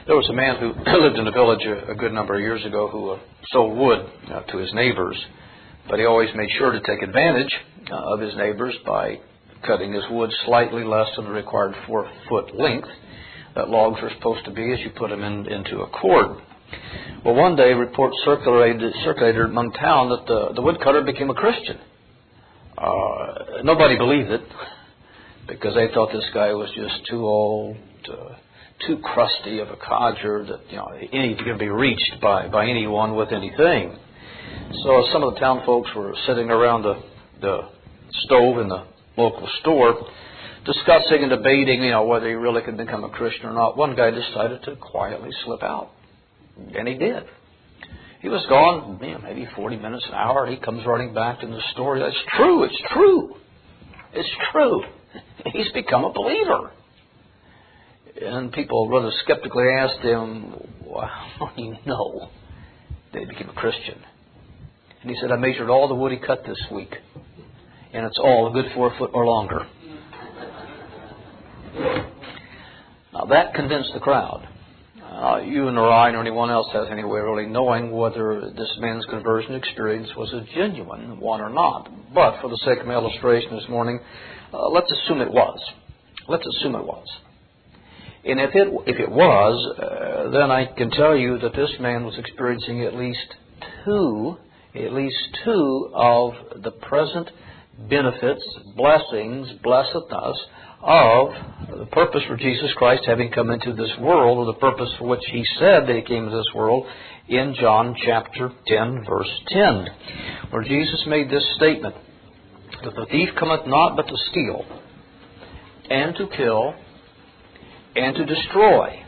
There was a man who lived in a village a good number of years ago who sold wood to his neighbors, but he always made sure to take advantage of his neighbors by cutting his wood slightly less than the required 4-foot length that logs are supposed to be as you put them into a cord. Well, one day, reports circulated among town that the woodcutter became a Christian. Nobody believed it because they thought this guy was just too old, too crusty of a codger that he could be reached by anyone with anything. So some of the town folks were sitting around the stove in the local store, discussing and debating, whether he really could become a Christian or not. One guy decided to quietly slip out, and he did. He was gone, maybe 40 minutes, an hour, and he comes running back to the store. It's true, it's true. It's true. He's become a believer. And people rather skeptically asked him, well, how do you know that he became a Christian? And he said, I measured all the wood he cut this week, and it's all a good 4 foot or longer. Now that convinced the crowd. You nor I nor anyone else has any way of really knowing whether this man's conversion experience was a genuine one or not. But for the sake of my illustration this morning, let's assume it was. Let's assume it was. And if it was, then I can tell you that this man was experiencing at least two of the present benefits, blessings, blessedness of the purpose for Jesus Christ having come into this world, or the purpose for which He said that He came into this world in John chapter 10, verse 10, where Jesus made this statement, that the thief cometh not but to steal, and to kill, and to destroy.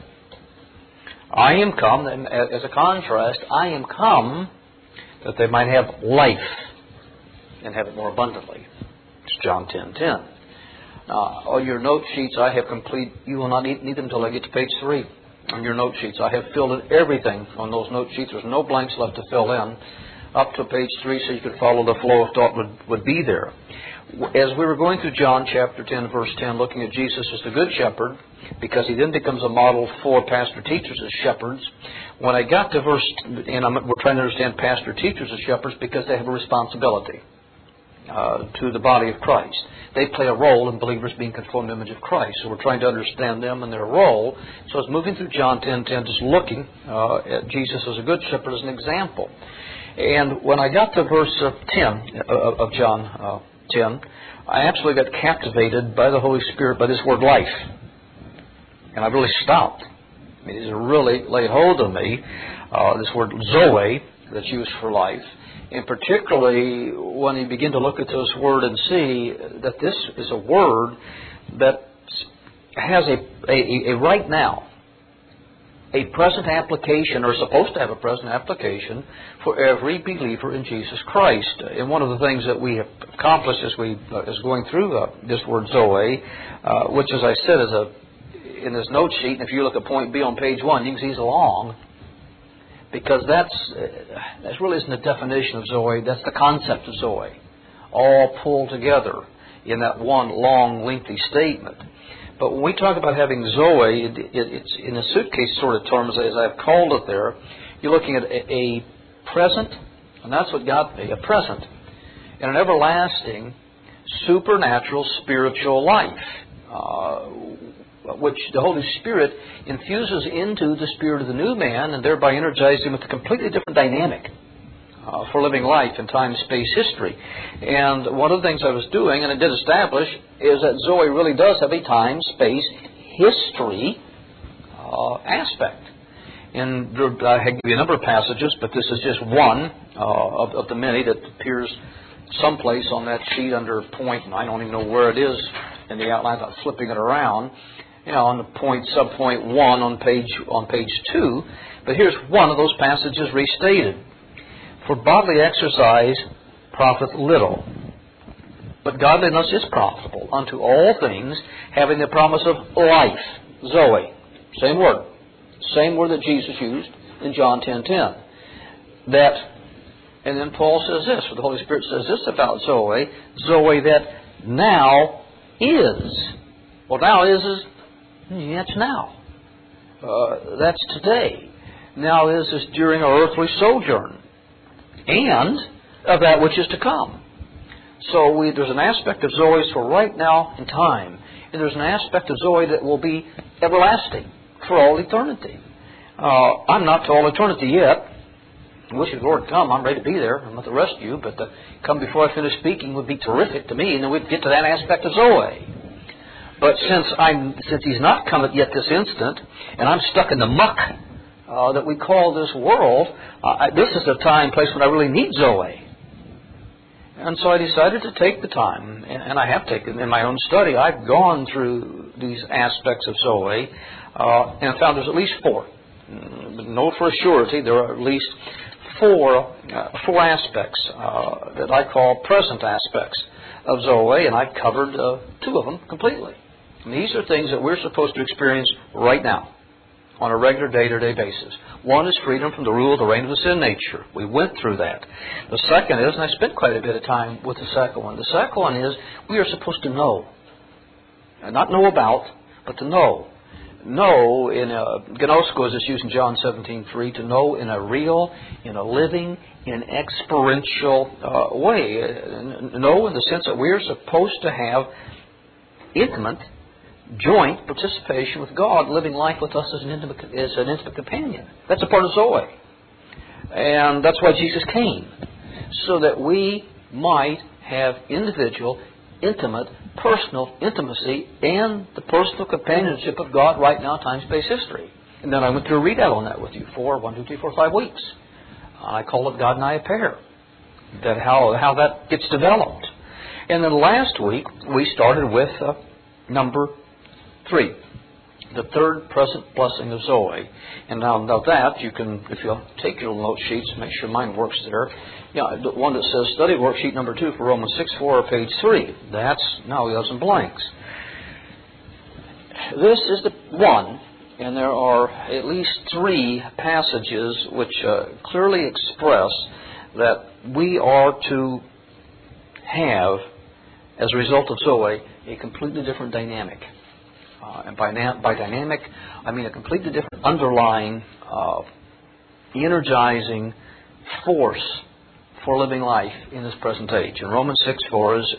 I am come, and as a contrast, I am come that they might have life and have it more abundantly. It's John 10:10. Now, all your note sheets I have complete. You will not need them until I get to page 3 on your note sheets. I have filled in everything on those note sheets. There's no blanks left to fill in up to page 3 so you could follow the flow of thought would be there. As we were going through John chapter 10, verse 10, looking at Jesus as the Good Shepherd, because He then becomes a model for pastor-teachers as shepherds, when I got to verse, and we're trying to understand pastor-teachers as shepherds because they have a responsibility to the body of Christ. They play a role in believers being conformed to the image of Christ. So we're trying to understand them and their role. So I was moving through John 10:10, just looking at Jesus as a good shepherd as an example. And when I got to verse 10 of John 10, I absolutely got captivated by the Holy Spirit, by this word life. And I really stopped. I mean, it really laid hold of me, this word Zoe that's used for life. And particularly when you begin to look at this word and see that this is a word that has a right now, a present application, or supposed to have a present application for every believer in Jesus Christ. And one of the things that we have accomplished as going through this word Zoe, which, as I said, is in this note sheet, and if you look at point B on page 1, you can see it's long. Because that's really isn't the definition of Zoe, that's the concept of Zoe, all pulled together in that one long, lengthy statement. But when we talk about having Zoe, it's in a suitcase sort of terms, as I've called it there. You're looking at a present, and that's what got me, a present, and an everlasting, supernatural, spiritual life, which the Holy Spirit infuses into the spirit of the new man and thereby energizes him with a completely different dynamic for living life in time, space, history. And one of the things I was doing, and it did establish, is that Zoe really does have a time, space, history aspect. And I give you a number of passages, but this is just one of the many that appears someplace on that sheet under point, and I don't even know where it is in the outline. I'm flipping it around. On the point, subpoint 1 on page 2. But here's one of those passages restated. For bodily exercise profiteth little, but godliness is profitable unto all things, having the promise of life. Zoe. Same word. Same word that Jesus used in John 10:10. That, and then Paul says this, or the Holy Spirit says this about Zoe. Zoe that now is. Well, now is that's now. That's today. Now is during our earthly sojourn, and of that which is to come. So there's an aspect of Zoe for right now in time, and there's an aspect of Zoe that will be everlasting for all eternity. I'm not to all eternity yet. I wish the Lord would come. I'm ready to be there. I'm not the rest of you, but to come before I finish speaking would be terrific to me, and then we'd get to that aspect of Zoe. But since He's not come yet this instant, and I'm stuck in the muck that we call this world, this is the time and place when I really need Zoe. And so I decided to take the time, and I have taken in my own study. I've gone through these aspects of Zoe, and found there's at least four. Know for a surety there are at least four aspects that I call present aspects of Zoe, and I've covered two of them completely. And these are things that we're supposed to experience right now on a regular day-to-day basis. One is freedom from the rule of the reign of the sin nature. We went through that. The second is, and I spent quite a bit of time with the second one, the second one is we are supposed to know. And not know about, but to know. Know in a, gnosko as it's used in John 17:3, to know in a real, in a living, in an experiential way. Know in the sense that we're supposed to have intimate, joint participation with God, living life with us as an intimate companion. That's a part of Zoe. And that's why Jesus came, so that we might have individual, intimate, personal intimacy and the personal companionship of God right now, time, space, history. And then I went through a readout on that with you for 5 weeks. I call it God and I a pair. That how that gets developed. And then last week we started with number 3, the third present blessing of Zoe. And now that you can, if you'll take your note sheets, make sure mine works there. The one that says study worksheet number 2 for Romans 6:4, page 3. That's, now we have some blanks. This is the one, and there are at least 3 passages which clearly express that we are to have, as a result of Zoe, a completely different dynamic. And by dynamic, I mean a completely different underlying, energizing force for living life in this present age. And Romans 6:4 is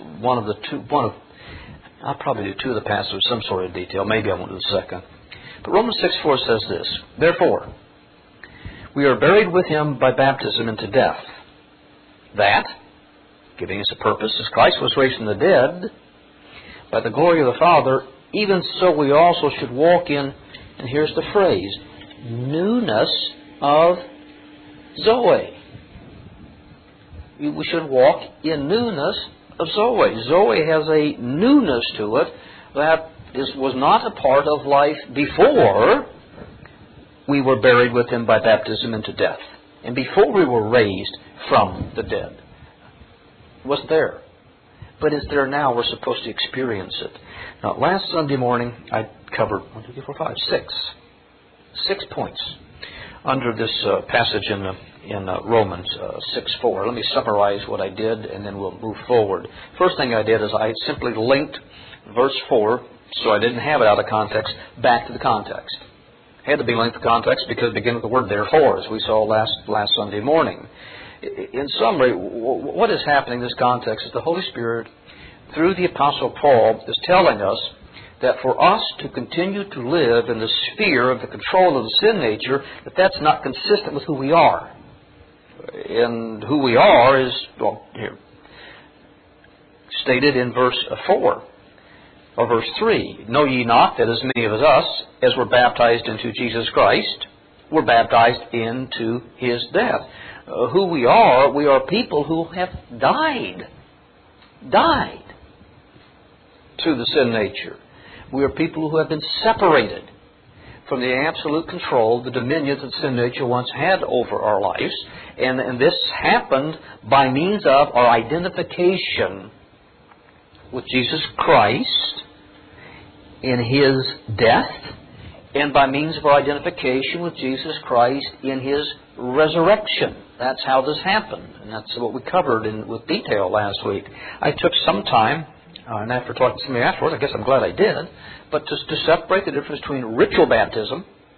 I'll probably do 2 of the passages with some sort of detail. Maybe I won't do the second. But Romans 6:4 says this: Therefore, we are buried with Him by baptism into death, that, giving us a purpose, as Christ was raised from the dead, by the glory of the Father, even so we also should walk in, and here's the phrase, newness of Zoe. We should walk in newness of Zoe. Zoe has a newness to it that was not a part of life before we were buried with Him by baptism into death, and before we were raised from the dead. It wasn't there. But it's there now. We're supposed to experience it. Now, last Sunday morning, I covered 6 points under this passage in Romans 6:4. Let me summarize what I did, and then we'll move forward. First thing I did is I simply linked verse 4, so I didn't have it out of context, back to the context. It had to be linked to context because it began with the word therefore, as we saw last Sunday morning. In summary, what is happening in this context is the Holy Spirit, through the Apostle Paul, is telling us that for us to continue to live in the sphere of the control of the sin nature, that's not consistent with who we are. And who we are is, here, stated in verse 4, or verse 3. Know ye not that as many of us as were baptized into Jesus Christ were baptized into His death? Who we are people who have died to the sin nature. We are people who have been separated from the absolute control, the dominion that sin nature once had over our lives. And this happened by means of our identification with Jesus Christ in His death, and by means of our identification with Jesus Christ in His resurrection. That's how this happened, and that's what we covered with detail last week. I took some time, and after talking to somebody afterwards, I guess I'm glad I did, but to separate the difference between ritual baptism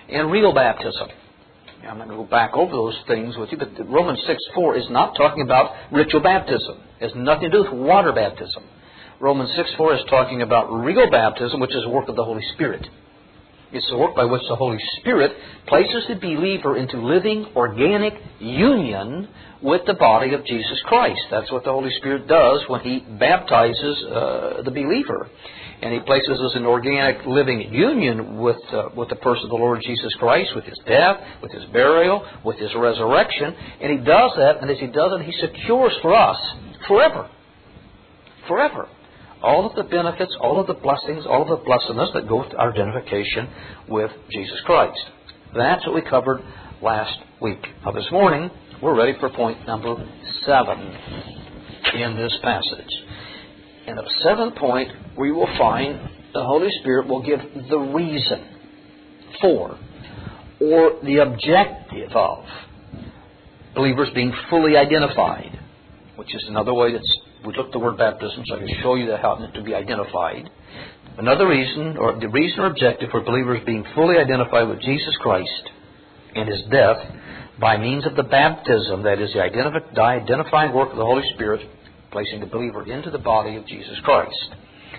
and real baptism. I'm not going to go back over those things with you, but Romans 6:4 is not talking about ritual baptism. It has nothing to do with water baptism. Romans 6:4 is talking about real baptism, which is the work of the Holy Spirit. It's the work by which the Holy Spirit places the believer into living, organic union with the body of Jesus Christ. That's what the Holy Spirit does when He baptizes the believer. And He places us in organic living union with the person of the Lord Jesus Christ, with His death, with His burial, with His resurrection. And He does that, and as He does it, He secures for us forever. Forever. All of the benefits, all of the blessings, all of the blessedness that go with our identification with Jesus Christ. That's what we covered last week. Now this morning, we're ready for point number 7 in this passage. And at the 7th point, we will find the Holy Spirit will give the reason for, or the objective of, believers being fully identified, which is another way that's we look at the word baptism, so I can show you how it meant to be identified. Another reason, or the reason or objective for believers being fully identified with Jesus Christ and His death by means of the baptism, that is the identifying work of the Holy Spirit, placing the believer into the body of Jesus Christ.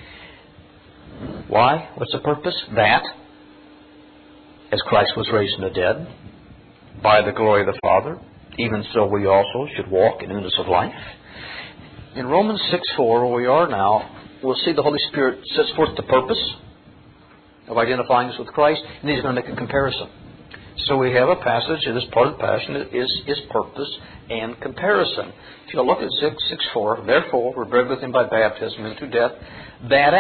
Why? What's the purpose? That, as Christ was raised from the dead, by the glory of the Father, even so we also should walk in newness of life. In Romans 6:4, where we are now, we'll see the Holy Spirit sets forth the purpose of identifying us with Christ, and He's going to make a comparison. So we have a passage, and this part of the passage is purpose and comparison. If you look at 6:4, therefore we're buried with Him by baptism into death, that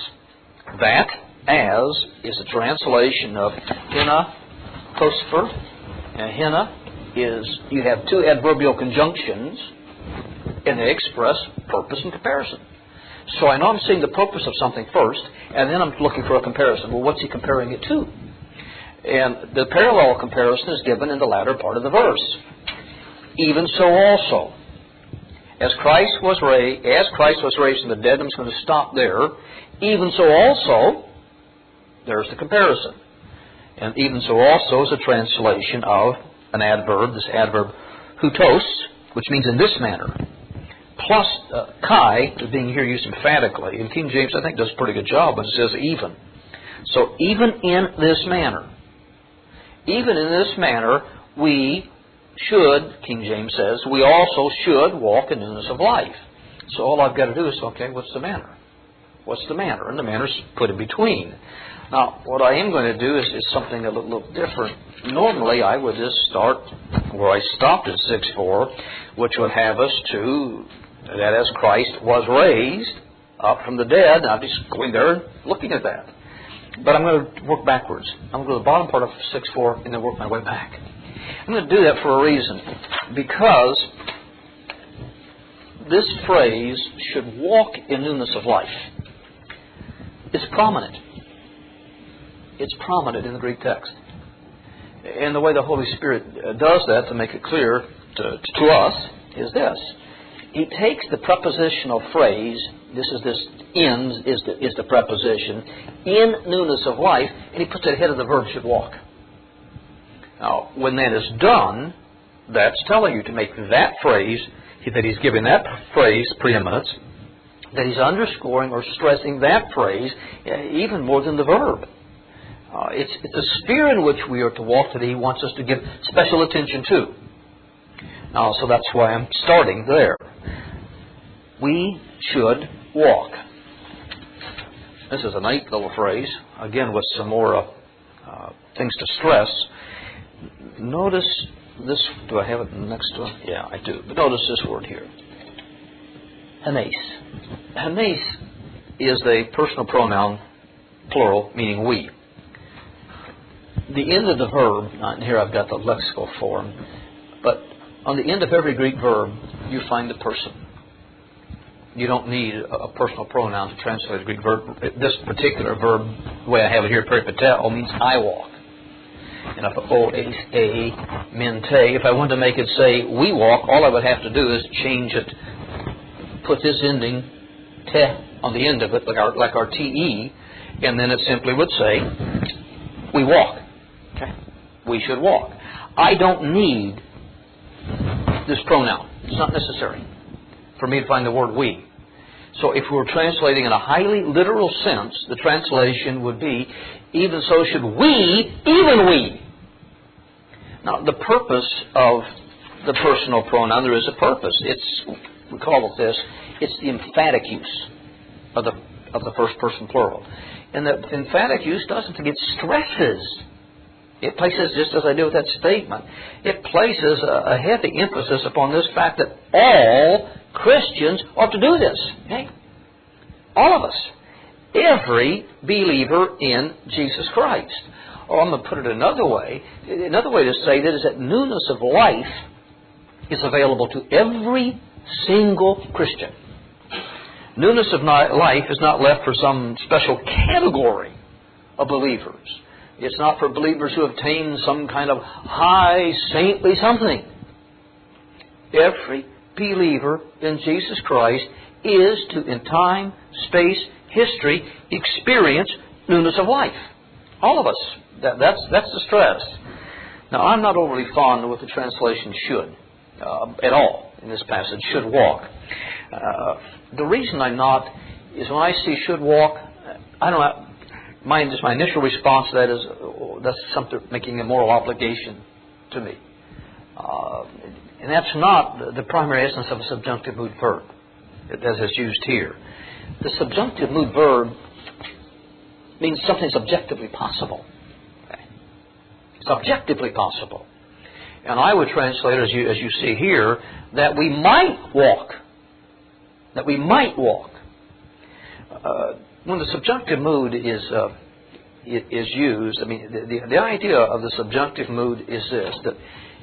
as is a translation of hina, tosfer, and hina is, you have two adverbial conjunctions, and they express purpose and comparison. So I know I'm seeing the purpose of something first, and then I'm looking for a comparison. Well, what's He comparing it to? And the parallel comparison is given in the latter part of the verse. Even so also, as Christ was raised from the dead, I'm just going to stop there. Even so also, there's the comparison. And even so also is a translation of an adverb, this adverb hutos, which means in this manner. Plus, kai is being here used emphatically. And King James, I think, does a pretty good job, but it says even. So, even in this manner. Even in this manner, we should, King James says, we also should walk in newness of life. So all I've got to do is, okay, what's the manner? What's the manner? And the manner's put in between. Now, what I am going to do is something a little different. Normally, I would just start where I stopped at 6:4, which would have us to that as Christ was raised up from the dead. I'm just going there and looking at that. But I'm going to work backwards. I'm going to go to the bottom part of 6:4 and then work my way back. I'm going to do that for a reason. Because this phrase, should walk in newness of life, is prominent. It's prominent in the Greek text. And the way the Holy Spirit does that, to make it clear to us, is this. He takes the prepositional phrase, this is the preposition, in newness of life, and He puts it ahead of the verb should walk. Now, when that is done, that's telling you to make that phrase, that He's giving that phrase preeminence, that He's underscoring or stressing that phrase even more than the verb. It's the sphere in which we are to walk that He wants us to give special attention to. Now, so that's why I'm starting there. We should walk. This is a neat little phrase, again with some more things to stress. Notice this. Do I have it next to it? Yeah, I do. But notice this word here. Hanes. Hanes is a personal pronoun, plural, meaning we. The end of the verb, and here I've got the lexical form, but on the end of every Greek verb, you find the person. You don't need a personal pronoun to translate a Greek verb. This particular verb, the way I have it here, peripateo, means I walk. And if mente, if I wanted to make it say we walk, all I would have to do is change it, put this ending te on the end of it, like our te, and then it simply would say we walk. Okay, we should walk. I don't need this pronoun. It's not necessary for me to find the word we. So if we were translating in a highly literal sense, the translation would be, even so should we, even we. Now, the purpose of the personal pronoun, there is a purpose. We call it this, it's the emphatic use of the first person plural. And the emphatic use doesn't, it stresses. It places, just as I did with that statement, it places a heavy emphasis upon this fact that all Christians ought to do this. Okay? All of us. Every believer in Jesus Christ. Or I'm going to put it another way. Another way to say that is that newness of life is available to every single Christian. Newness of life is not left for some special category of believers. It's not for believers who have attained some kind of high saintly something. Every believer in Jesus Christ is to, in time, space, history, experience newness of life. All of us. That's the stress. Now, I'm not overly fond of what the translation should at all in this passage, should walk. The reason I'm not is when I see should walk, I don't know, my initial response to that is, that's something making a moral obligation to me. And that's not the primary essence of a subjunctive mood verb, as it's used here. The subjunctive mood verb means something's objectively possible. Okay? It's objectively possible. And I would translate it, as you see here, that we might walk. That we might walk. When the subjunctive mood is used, I mean, the idea of the subjunctive mood is this, that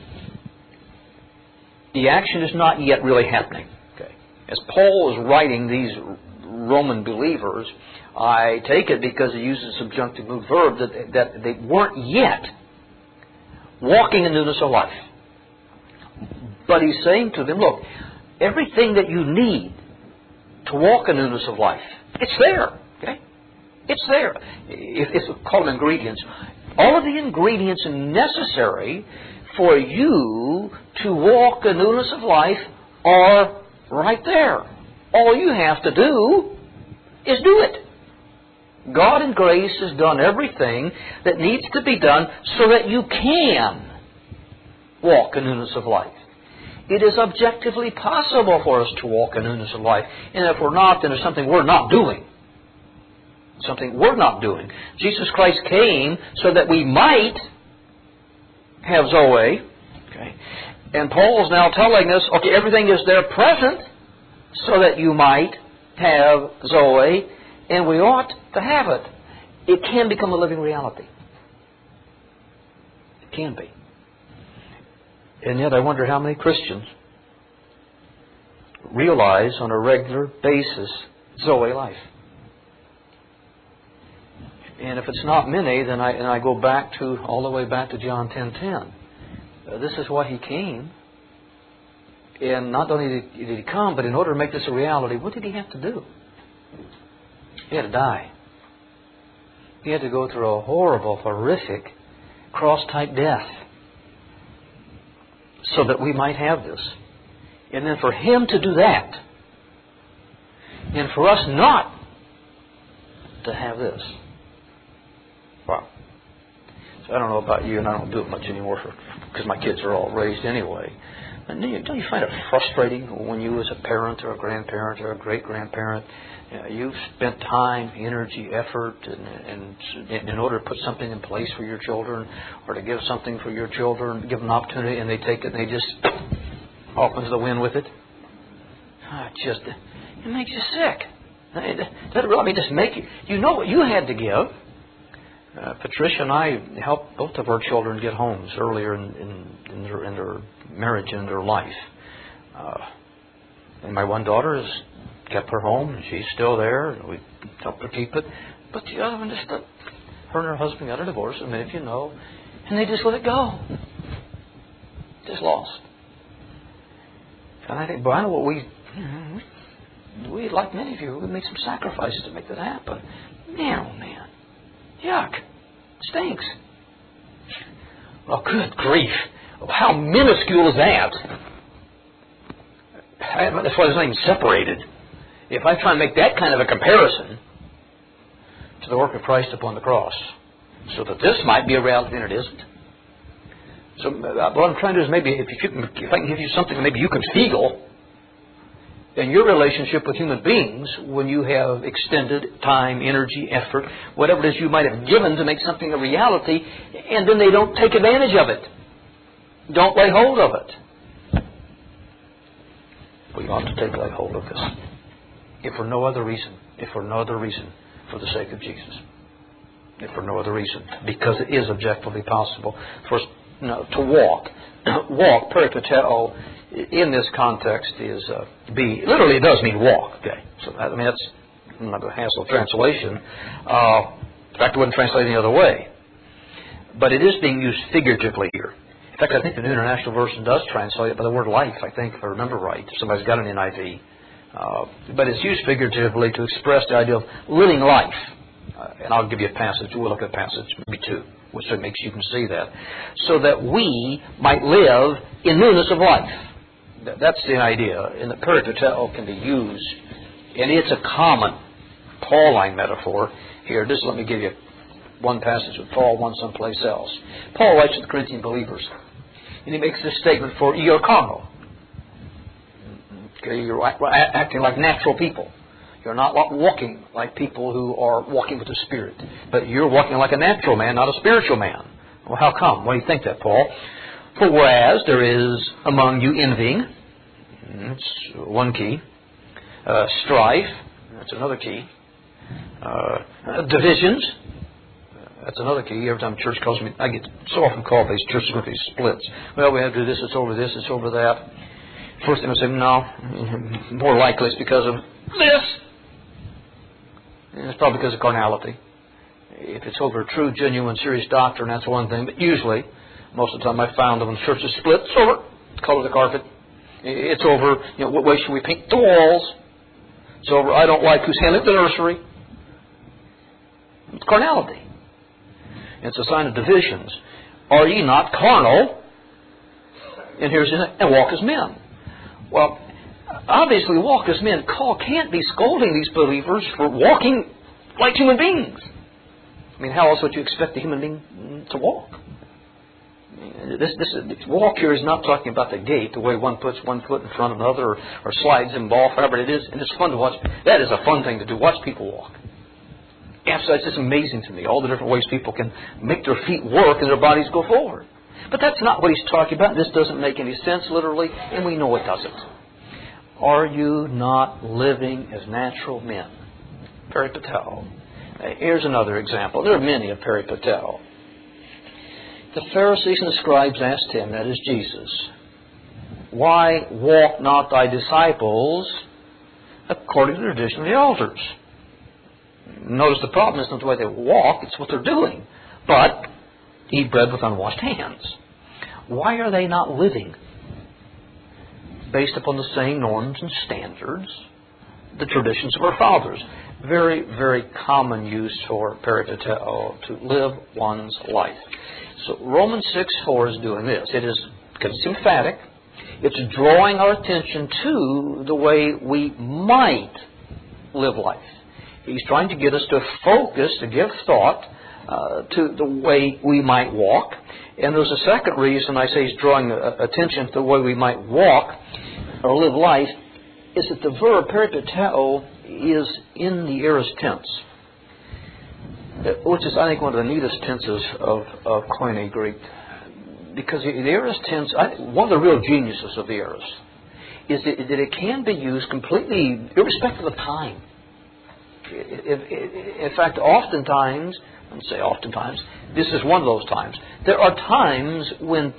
the action is not yet really happening. Okay? As Paul is writing these Roman believers, I take it because he uses a subjunctive mood verb that they weren't yet walking in newness of life. But he's saying to them, look, everything that you need to walk in newness of life, it's there. Okay? It's there. If we call them ingredients, all of the ingredients necessary for you to walk in newness of life are right there. All you have to do is do it. God in grace has done everything that needs to be done so that you can walk in newness of life. It is objectively possible for us to walk in newness of life. And if we're not, then there's something we're not doing. Something we're not doing. Jesus Christ came so that we might have Zoe. Okay? And Paul is now telling us, okay, everything is there present so that you might have Zoe, and we ought to have it. It can become a living reality. It can be. And yet I wonder how many Christians realize on a regular basis Zoe life. And if it's not many, then I go back to all the way back to John 10:10. This is why He came. And not only did He come, but in order to make this a reality, what did He have to do? He had to die. He had to go through a horrible, horrific, cross-type death so that we might have this. And then for Him to do that, and for us not to have this. Wow. So I don't know about you, and I don't do it much anymore because my kids are all raised anyway. And don't you find it frustrating when you as a parent or a grandparent or a great-grandparent, you've spent time, energy, effort and in order to put something in place for your children or to give something for your children, give them an opportunity, and they take it and they just off into the wind with it? It makes you sick. Doesn't really just make you... You know what you had to give. Patricia and I helped both of our children get homes earlier in their marriage and their life. And my one daughter has kept her home, and she's still there, and we helped her keep it. But the other one just... Her and her husband got a divorce, I mean, if you know, and they just let it go. Just lost. And I think, Brian, what we, like many of you, we made some sacrifices to make that happen. Man, oh man. Yuck. Stinks. Oh, good grief. How minuscule is that? That's why it's not even separated. If I try and make that kind of a comparison to the work of Christ upon the cross, so that this might be a reality and it isn't. So what I'm trying to do is maybe if I can give you something that maybe you can feel in your relationship with human beings when you have extended time, energy, effort, whatever it is you might have given to make something a reality, and then they don't take advantage of it. Don't lay hold of it. We ought to lay hold of this. If for no other reason, for the sake of Jesus. If for no other reason, because it is objectively possible for us to walk. Walk, peripateo, in this context is literally it does mean walk. Okay, so that's not a hassle translation. In fact, it wouldn't translate any other way. But it is being used figuratively here. In fact, I think the New International Version does translate it by the word life, I think, if I remember right. If somebody's got an NIV. But it's used figuratively to express the idea of living life. And I'll give you a passage. We'll look at a passage, maybe two, which makes you can see that. So that we might live in newness of life. That's the idea. And the peripateo can be used. And it's a common Pauline metaphor here. Just let me give you one passage with Paul, one someplace else. Paul writes to the Corinthian believers. And he makes this statement for ye are carnal. Okay, you're acting like natural people. You're not walking like people who are walking with the Spirit. But you're walking like a natural man, not a spiritual man. Well, how come? Why do you think that, Paul? For whereas there is among you envying, that's one key. Strife, that's another key. Divisions, that's another key. Every time a church calls me, I get so often called these churches with these splits. Well, we have to do this, it's over this, it's over that. First thing I say, no, more likely it's because of this. And it's probably because of carnality. If it's over true, genuine, serious doctrine, that's one thing. But usually, most of the time I've found that when the church is split, it's over the color of the carpet. It's over, what way should we paint the walls? It's over, I don't like who's handling the nursery. It's carnality. It's a sign of divisions. Are ye not carnal? And here's and walk as men. Well, obviously, walk as men. Paul can't be scolding these believers for walking like human beings. I mean, how else would you expect a human being to walk? This walk here is not talking about the gait, the way one puts one foot in front of another or slides in ball, whatever it is. And it's fun to watch. That is a fun thing to do. Watch people walk. It's just amazing to me, all the different ways people can make their feet work and their bodies go forward. But that's not what he's talking about. This doesn't make any sense literally, and we know it doesn't. Are you not living as natural men? Peripateo. Here's another example. There are many of peripateo. The Pharisees and the scribes asked him, that is Jesus, why walk not thy disciples according to the tradition of the elders? Notice the problem isn't the way they walk, it's what they're doing. But eat bread with unwashed hands. Why are they not living based upon the same norms and standards, the traditions of our fathers? Very, very common use for peripateo, to live one's life. So Romans 6:4 is doing this. It is, because it's emphatic, it's drawing our attention to the way we might live life. He's trying to get us to focus, to give thought to the way we might walk. And there's a second reason I say he's drawing attention to the way we might walk or live life, is that the verb peripateo is in the aorist tense, which is, I think, one of the neatest tenses of Koine Greek. Because the aorist tense, one of the real geniuses of the aorist, is that it can be used completely irrespective of time. In fact, oftentimes, I don't say oftentimes, this is one of those times. There are times when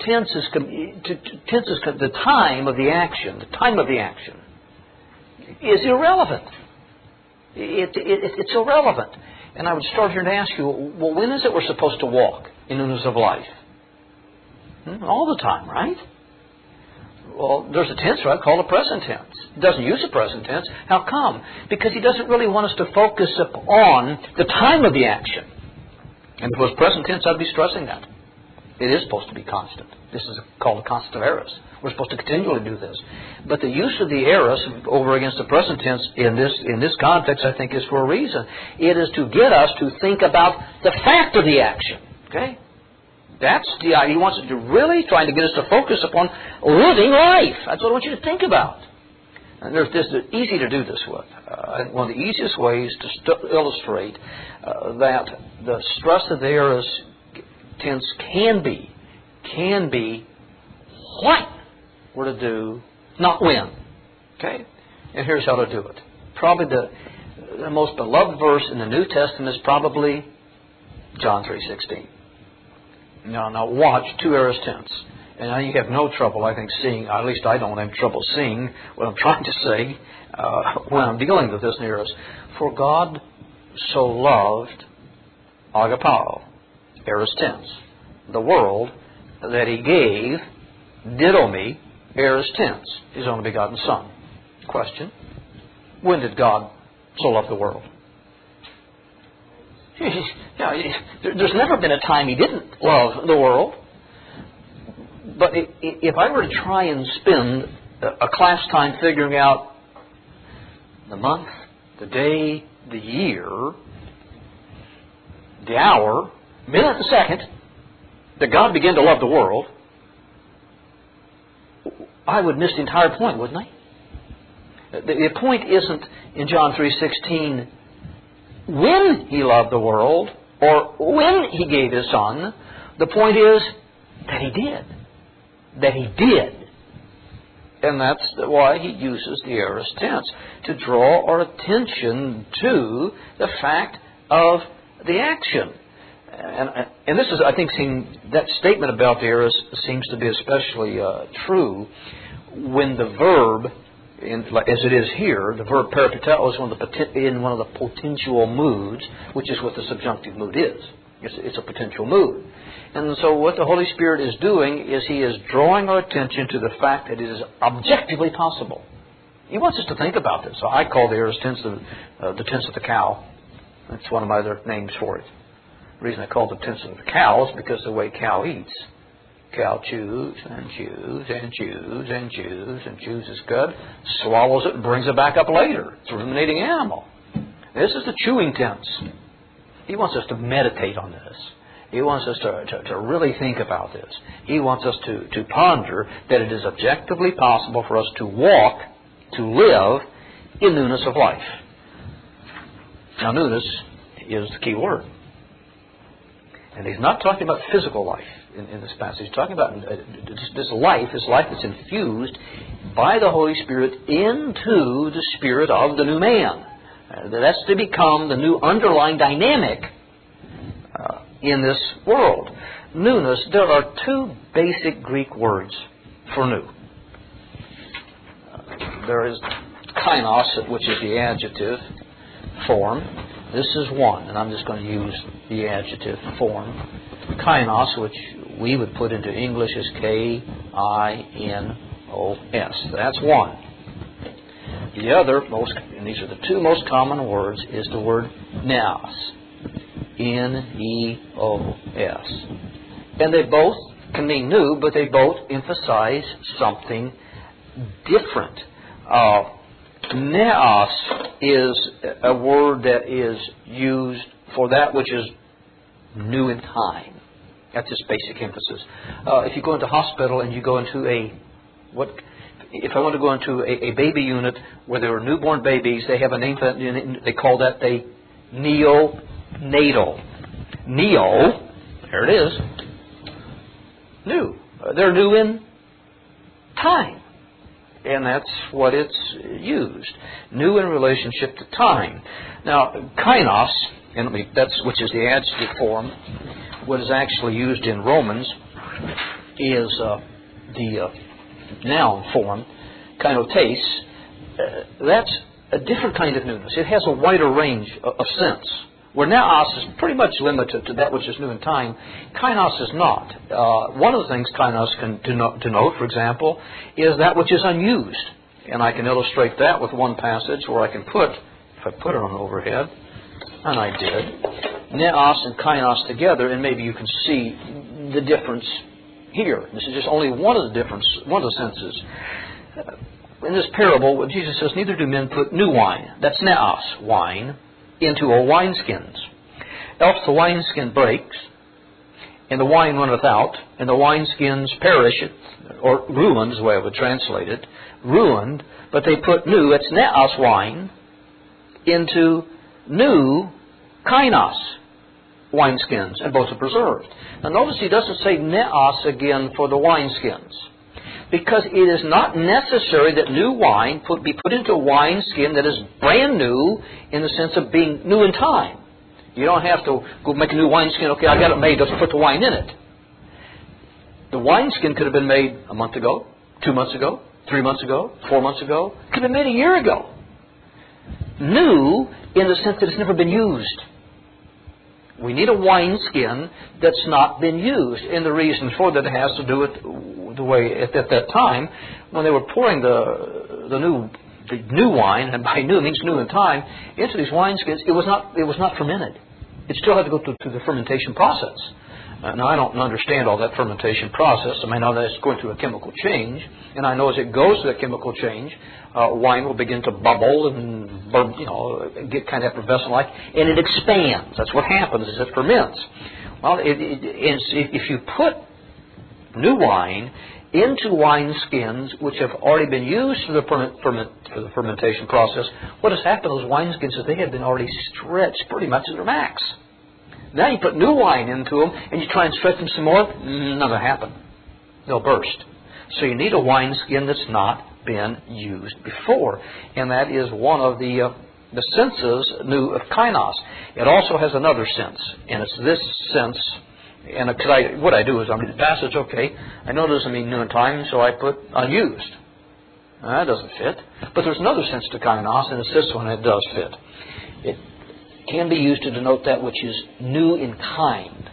the time of the action is irrelevant. It's irrelevant. And I would start here to ask you, well, when is it we're supposed to walk in newness of life? All the time, right? Well, there's a tense, right, called a present tense. It doesn't use a present tense. How come? Because he doesn't really want us to focus upon the time of the action. And if it was present tense, I'd be stressing that. It is supposed to be constant. This is called a constant of aorist. We're supposed to continually do this. But the use of the aorist over against the present tense in this context, I think, is for a reason. It is to get us to think about the fact of the action. Okay? That's the idea. He wants to really trying to get us to focus upon living life. That's what I want you to think about. And it's easy to do this with. One of the easiest ways to illustrate that the stress of the aorist tense can be what we're to do, not when. Okay? And here's how to do it. Probably the most beloved verse in the New Testament is probably John 3:16. Now watch two aorist tense. And now you have no trouble, I think, seeing, at least I don't have trouble seeing what I'm trying to say when I'm dealing with this in aorist. For God so loved, agapao, aorist tense, the world, that He gave, didomi, aorist tense, His only begotten Son. Question: when did God so love the world? There's never been a time He didn't love the world. But if I were to try and spend a class time figuring out the month, the day, the year, the hour, minute and second that God began to love the world, I would miss the entire point, wouldn't I? The point isn't in John 3:16 when He loved the world or when He gave His Son. The point is that He did. That He did. And that's why He uses the aorist tense, to draw our attention to the fact of the action. And this is, I think, that statement about the aorist seems to be especially true when the verb, as it is here, the verb peripateo is in one of the potential moods, which is what the subjunctive mood is. It's a potential mood. And so what the Holy Spirit is doing is He is drawing our attention to the fact that it is objectively possible. He wants us to think about this. So I call the aorist tense the tense of the cow. That's one of my other names for it. The reason I call it the tense of the cow is because the way cow eats. Cow chews and chews and chews and chews and chews is good, swallows it and brings it back up later. It's a ruminating animal. This is the chewing tense. He wants us to meditate on this. He wants us to really think about this. He wants us to ponder that it is objectively possible for us to walk, to live in newness of life. Now, newness is the key word. And he's not talking about physical life in this passage. He's talking about this life that's infused by the Holy Spirit into the spirit of the new man. That's to become the new underlying dynamic in this world. Newness, there are two basic Greek words for new. There is kainos, which is the adjective form. This is one, and I'm just going to use the adjective form. Kainos, which we would put into English as K-I-N-O-S. That's one. The other, and these are the two most common words, is the word neos. N-E-O-S. And they both can mean new, but they both emphasize something different. Neos is a word that is used for that which is new in time. That's its basic emphasis. If you go into a hospital and you go into if I want to go into a baby unit where there are newborn babies, they have a name for that. They call that the neonatal. Neo, there it is. New. They're new in time. And that's what it's used. New in relationship to time. Now, kainos, which is the adjective form, what is actually used in Romans is the noun form, kainotes. That's a different kind of newness. It has a wider range of sense. Where naos is pretty much limited to that which is new in time, kainos is not. One of the things kainos can denote, for example, is that which is unused. And I can illustrate that with one passage where I can put, if I put it on overhead, and I did, neos and kainos together, and maybe you can see the difference here. This is just only one of the senses. In this parable, Jesus says, neither do men put new wine, that's neos wine, into old wineskins. Else the wineskin breaks, and the wine runneth out, and the wineskins perisheth, or ruined is the way I would translate it, ruined, but they put new, it's neos wine, into new kainos wineskins, and both are preserved. Now notice he doesn't say neos again for the wineskins, because it is not necessary that new wine be put into a wineskin that is brand new in the sense of being new in time. You don't have to go make a new wineskin. Okay, I got it made. Let's put the wine in it. The wineskin could have been made a month ago, 2 months ago, 3 months ago, 4 months ago. It could have been made a year ago. New in the sense that it's never been used. We need a wineskin that's not been used. And the reason for that has to do with the way at that time, when they were pouring the new wine, and by new means new in time, into these wineskins, it was not fermented. It still had to go through the fermentation process. Now, I don't understand all that fermentation process. I mean, I know that it's going through a chemical change, and I know as it goes through that chemical change, wine will begin to bubble and get kind of effervescent-like, and it expands. That's what happens as it ferments. Well, if you put new wine into wine skins which have already been used for the fermentation process, what has happened to those wine skins is they have been already stretched pretty much to their max. Now you put new wine into them and you try and stretch them some more, nothing will happen. They'll burst. So you need a wine skin that's not been used before. And that is one of the senses new of kainos. It also has another sense, and it's this sense. And what I do is I read the passage, okay, I know it doesn't mean new in time, so I put unused. That doesn't fit. But there's another sense to kainos, and it's this one, and it does fit. It can be used to denote that which is new in kind.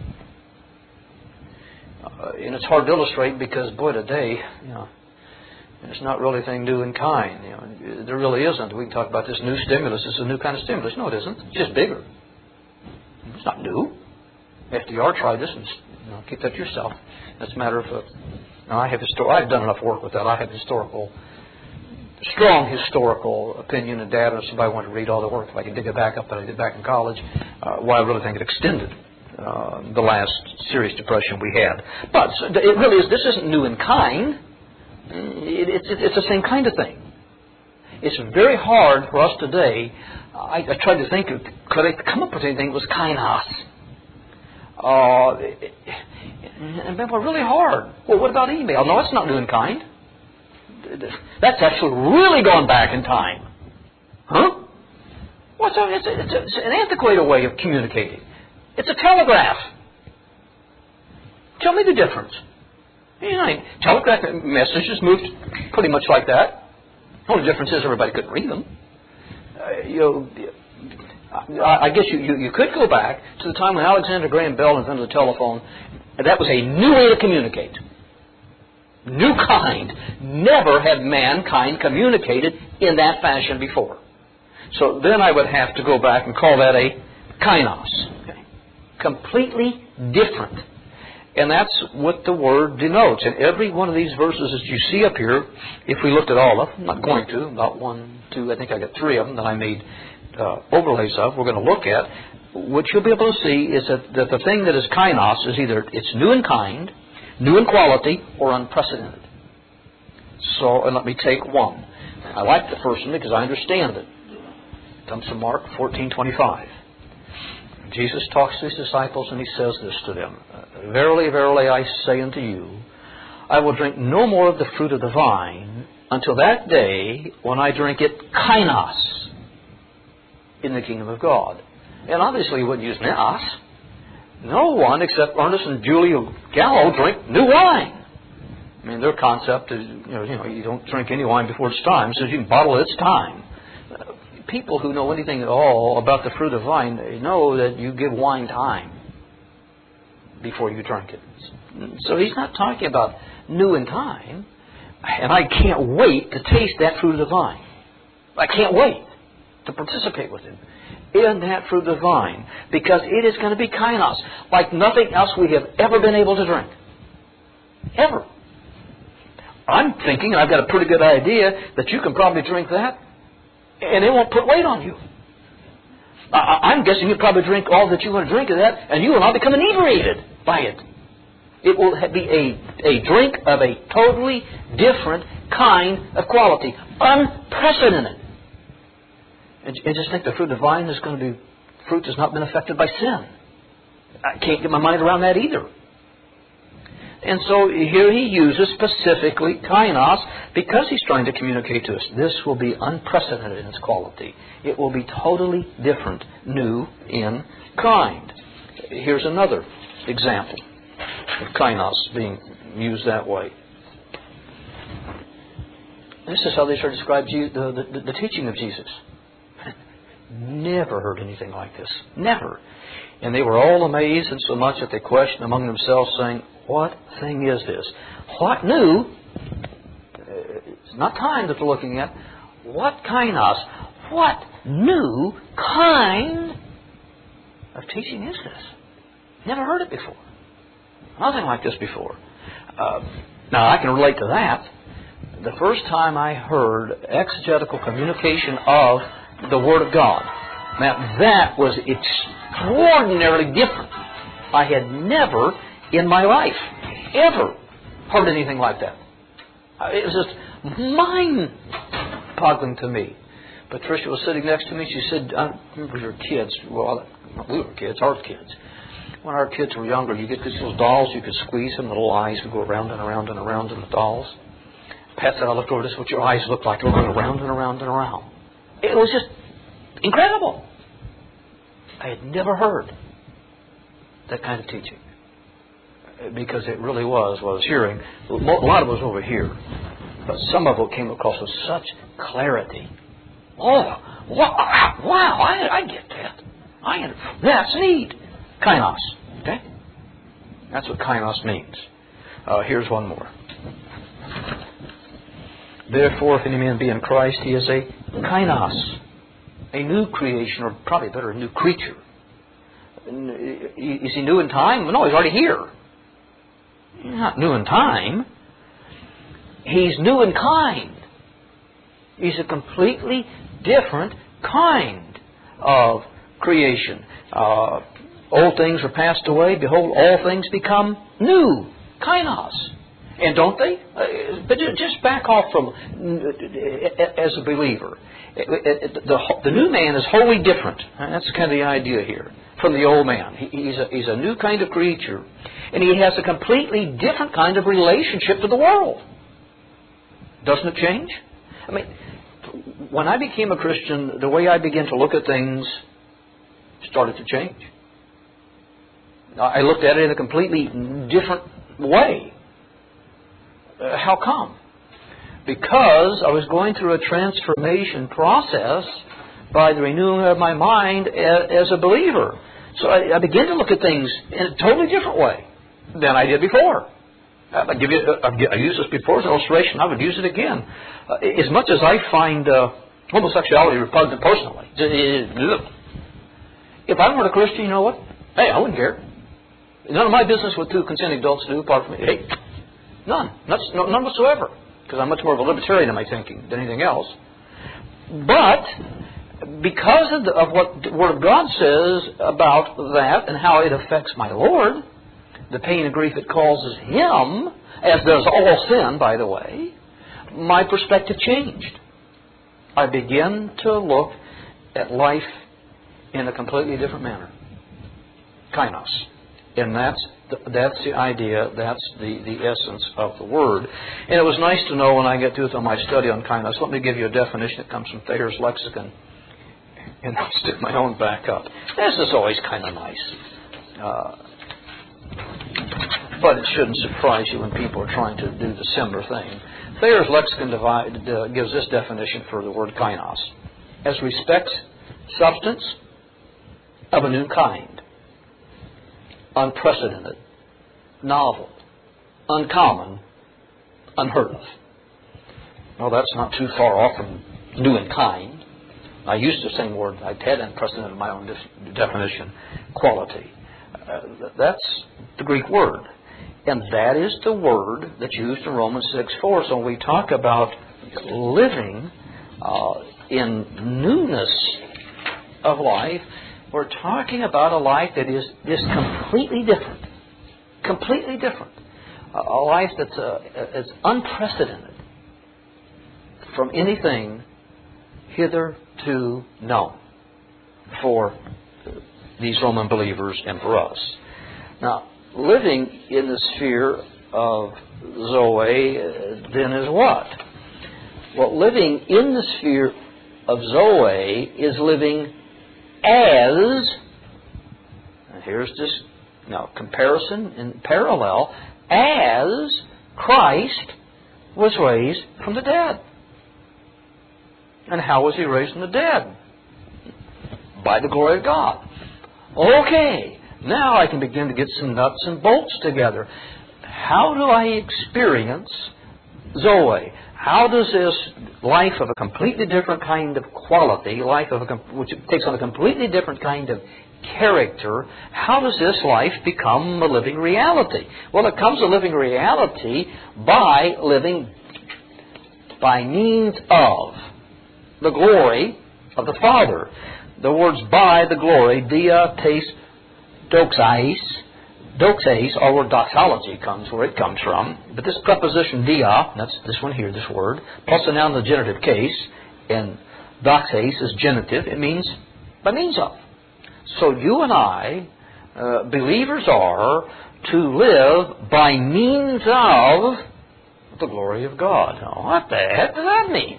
And it's hard to illustrate because, boy, today, there's not really anything new in kind. There really isn't. We can talk about this new stimulus. It's a new kind of stimulus. No, it isn't. It's just bigger. It's not new. FDR tried this, and keep that to yourself. That's a matter of I've done enough work with that. I have strong historical opinion and data. If somebody wanted to read all the work, if I could dig it back up that I did back in college, I really think it extended the last serious depression we had. But it really is. This isn't new in kind. It's the same kind of thing. It's very hard for us today. I tried to think, could I come up with anything that was kainos? And they were really hard. Well, what about email? No, it's not new in kind. That's actually really gone back in time. Huh? It's an antiquated way of communicating. It's a telegraph. Tell me the difference. Telegraph messages moved pretty much like that. The only difference is everybody couldn't read them. I guess you could go back to the time when Alexander Graham Bell invented the telephone, and that was a new way to communicate. New kind. Never had mankind communicated in that fashion before. So then I would have to go back and call that a kainos. Okay. Completely different. And that's what the word denotes. And every one of these verses that you see up here, if we looked at all of them, I'm not going to, about 1, 2, I think I got 3 of them that I made overlays of, we're going to look at, what you'll be able to see is that the thing that is kainos is either it's new in kind, new in quality, or unprecedented. So, and let me take one. I like the first one because I understand it. It comes from Mark 14:25. Jesus talks to his disciples and he says this to them. Verily, verily, I say unto you, I will drink no more of the fruit of the vine until that day when I drink it kainos in the kingdom of God. And obviously he wouldn't use neos. No one except Ernest and Julia Gallo drink new wine. I mean, their concept is, you don't drink any wine before it's time, so you can bottle its time. People who know anything at all about the fruit of vine, they know that you give wine time before you drink it. So he's not talking about new in time. And I can't wait to taste that fruit of the vine. I can't wait to participate with him. in that fruit of the vine, because it is going to be kainos, like nothing else we have ever been able to drink. Ever. I'm thinking, and I've got a pretty good idea, that you can probably drink that, and it won't put weight on you. I'm guessing you probably drink all that you want to drink of that, and you will not become inebriated by it. It will be a drink of a totally different kind of quality. Unprecedented. And just think the fruit of the vine is going to be fruit that's not been affected by sin. I can't get my mind around that either. And so here he uses specifically kainos because he's trying to communicate to us. This will be unprecedented in its quality. It will be totally different, new in kind. Here's another example of kainos being used that way. This is how they sort of describe the teaching of Jesus. Never heard anything like this. Never. And they were all amazed, and so much that they questioned among themselves, saying, what thing is this? What new? It's not time that they're looking at. What kainos? What new kind of teaching is this? Never heard it before. Nothing like this before. Now, I can relate to that. The first time I heard exegetical communication of the Word of God, now that was extraordinarily different. I had never in my life ever heard anything like that. It was just mind-boggling to me. Patricia was sitting next to me. She said, I remember your kids. Well, we were kids, our kids. When our kids were younger, you get these little dolls, you could squeeze them, the little eyes would go around and around and around in the dolls. Pat said, I looked over, this is what your eyes looked like. They were going around and around and around. It was just incredible. I had never heard that kind of teaching. Because it really was what I was hearing. A lot of it was over here. But some of it came across with such clarity. Oh, wow, I get that. That's neat. Kainos. Okay? That's what kainos means. Here's one more. Therefore, if any man be in Christ, he is a kainos, a new creation, or probably better, a new creature. Is he new in time? No, he's already here. He's not new in time. He's new in kind. He's a completely different kind of creation. Old things are passed away. Behold, all things become new. Kainos. And don't they? But just back off from, as a believer. The new man is wholly different. That's kind of the idea here. From the old man. He's a new kind of creature. And he has a completely different kind of relationship to the world. Doesn't it change? I mean, when I became a Christian, the way I began to look at things started to change. I looked at it in a completely different way. How come? Because I was going through a transformation process by the renewing of my mind as a believer. So I began to look at things in a totally different way than I did before. I've used this before as an illustration. I would use it again. As much as I find homosexuality repugnant personally, if I weren't a Christian, you know what? Hey, I wouldn't care. None of my business what two consenting adults do apart from me. Hey, none whatsoever. Because I'm much more of a libertarian in my thinking than anything else. But because of what the Word of God says about that and how it affects my Lord, the pain and grief it causes Him, as does all sin, by the way, my perspective changed. I began to look at life in a completely different manner. Kainos. And that's the idea, that's the essence of the word. And it was nice to know when I get through with my study on kainos. Let me give you a definition that comes from Thayer's Lexicon. And I'll stick my own back up. This is always kind of nice. But it shouldn't surprise you when people are trying to do the similar thing. Thayer's Lexicon gives this definition for the word kainos. As respects substance of a new kind. Unprecedented, novel, uncommon, unheard of. Well, that's not too far off from new in kind. I used the same word. I had unprecedented my own definition. Quality. That's the Greek word. And that is the word that's used in Romans 6:4. So when we talk about living in newness of life, we're talking about a life that is completely different. Completely different. A life that's unprecedented from anything hitherto known for these Roman believers and for us. Now, living in the sphere of Zoe then is what? Well, living in the sphere of Zoe is living as, and here's this comparison and parallel, as Christ was raised from the dead. And how was He raised from the dead? By the glory of God. Okay, now I can begin to get some nuts and bolts together. How do I experience Zoe? How does this life of a completely different kind of quality, which takes on a completely different kind of character, how does this life become a living reality? Well, it comes a living reality by living by means of the glory of the Father. The words by the glory, dia, tes, doxais. Doxais, our word doxology comes where it comes from. But this preposition dia, that's this one here, this word, plus the noun in the genitive case, and doxais is genitive. It means by means of. So you and I, believers, are to live by means of the glory of God. Now, what the heck does that mean?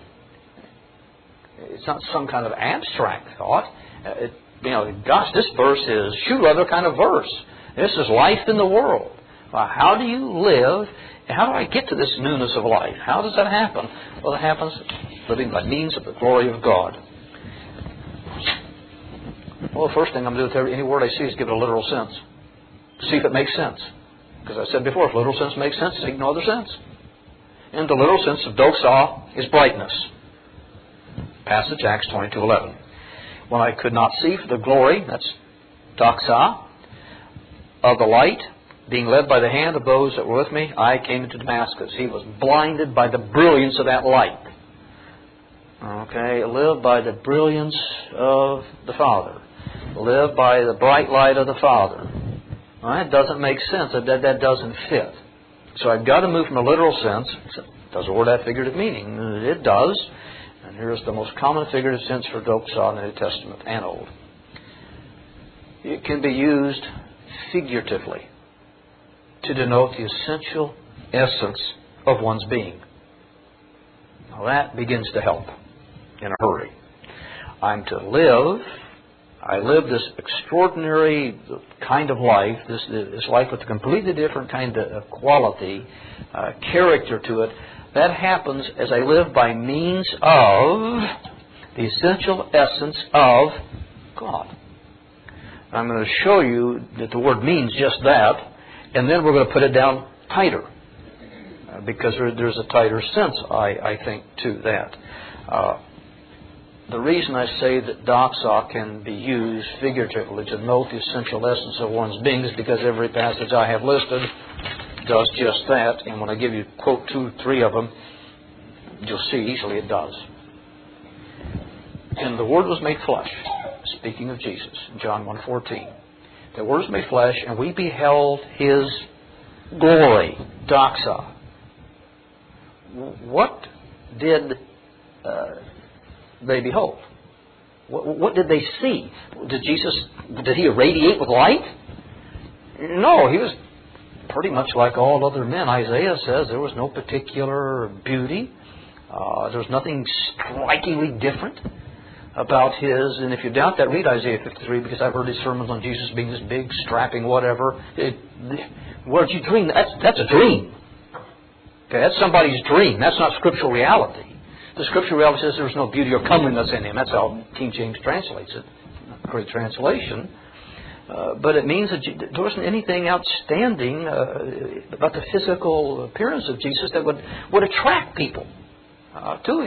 It's not some kind of abstract thought. Gosh, this verse is shoe leather kind of verse. This is life in the world. Well, how do you live? How do I get to this newness of life? How does that happen? Well, it happens living by means of the glory of God. Well, the first thing I'm going to do with any word I see is give it a literal sense. See if it makes sense. Because I said before, if literal sense makes sense, take no other sense. And the literal sense of doxa is brightness. Passage, Acts 22:11. When I could not see for the glory, that's doxa, of the light, being led by the hand of those that were with me, I came into Damascus. He was blinded by the brilliance of that light. Okay, live by the brilliance of the Father. Live by the bright light of the Father. Well, that doesn't make sense. That doesn't fit. So I've got to move from a literal sense. Does the word have figurative meaning? It does. And here's the most common figurative sense for doxa in the New Testament and Old. It can be used figuratively to denote the essential essence of one's being. Now that begins to help in a hurry. I'm to live. I live this extraordinary kind of life, this life with a completely different kind of quality, character to it. That happens as I live by means of the essential essence of God. I'm going to show you that the word means just that, and then we're going to put it down tighter, because there's a tighter sense, I think, to that. The reason I say that doxa can be used figuratively to note the essential essence of one's being is because every passage I have listed does just that, and when I give you, quote, 2, 3 of them, you'll see easily it does. And the Word was made flesh, speaking of Jesus, in John 1:14. The Word was made flesh, and we beheld His glory, doxa. What did they behold? What did they see? Did He irradiate with light? No, He was pretty much like all other men. Isaiah says there was no particular beauty. There was nothing strikingly different about His. And if you doubt that, read Isaiah 53, because I've heard these sermons on Jesus being this big, strapping, whatever. Where'd you dream? That's a dream. Okay, that's somebody's dream. That's not scriptural reality. The scriptural reality says there's no beauty or comeliness in Him. That's how King James translates it. Not a great translation. But it means that there wasn't anything outstanding about the physical appearance of Jesus that would attract people to Him.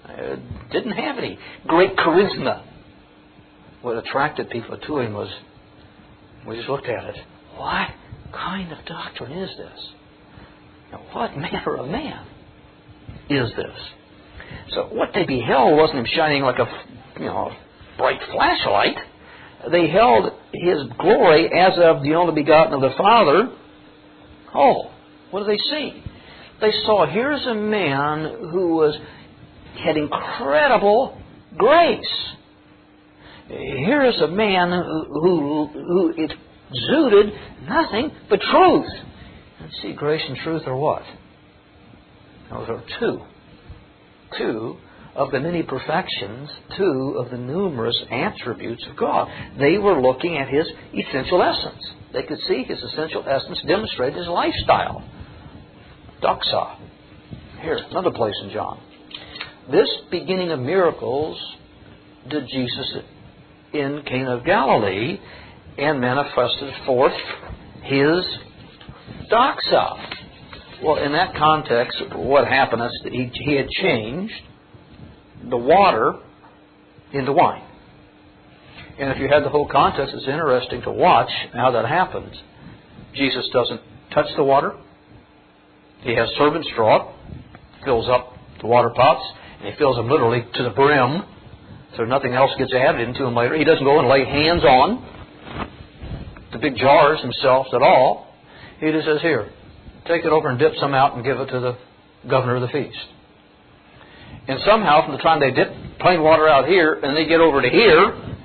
Didn't have any great charisma. What attracted people to him was, we just looked at it. What kind of doctrine is this? Now, what manner of man is this? So what they beheld wasn't him shining like a bright flashlight. They held his glory as of the only begotten of the Father. Oh, what do they see? They saw, here's a man who had incredible grace. Here is a man who exuded nothing but truth. And see, grace and truth are what? Those are two of the many perfections, two of the numerous attributes of God. They were looking at His essential essence. They could see His essential essence demonstrated His lifestyle. Doxa. Here, another place in John. This beginning of miracles did Jesus in Cana of Galilee and manifested forth His doxa. Well, in that context, what happened is that he had changed the water into wine. And if you had the whole context, it's interesting to watch how that happens. Jesus doesn't touch the water. He has servants draw it, fills up the water pots, and He fills them literally to the brim, so nothing else gets added into them later. He doesn't go and lay hands on the big jars Himself at all. He just says, here, take it over and dip some out and give it to the governor of the feast. And somehow, from the time they dip plain water out here and they get over to here,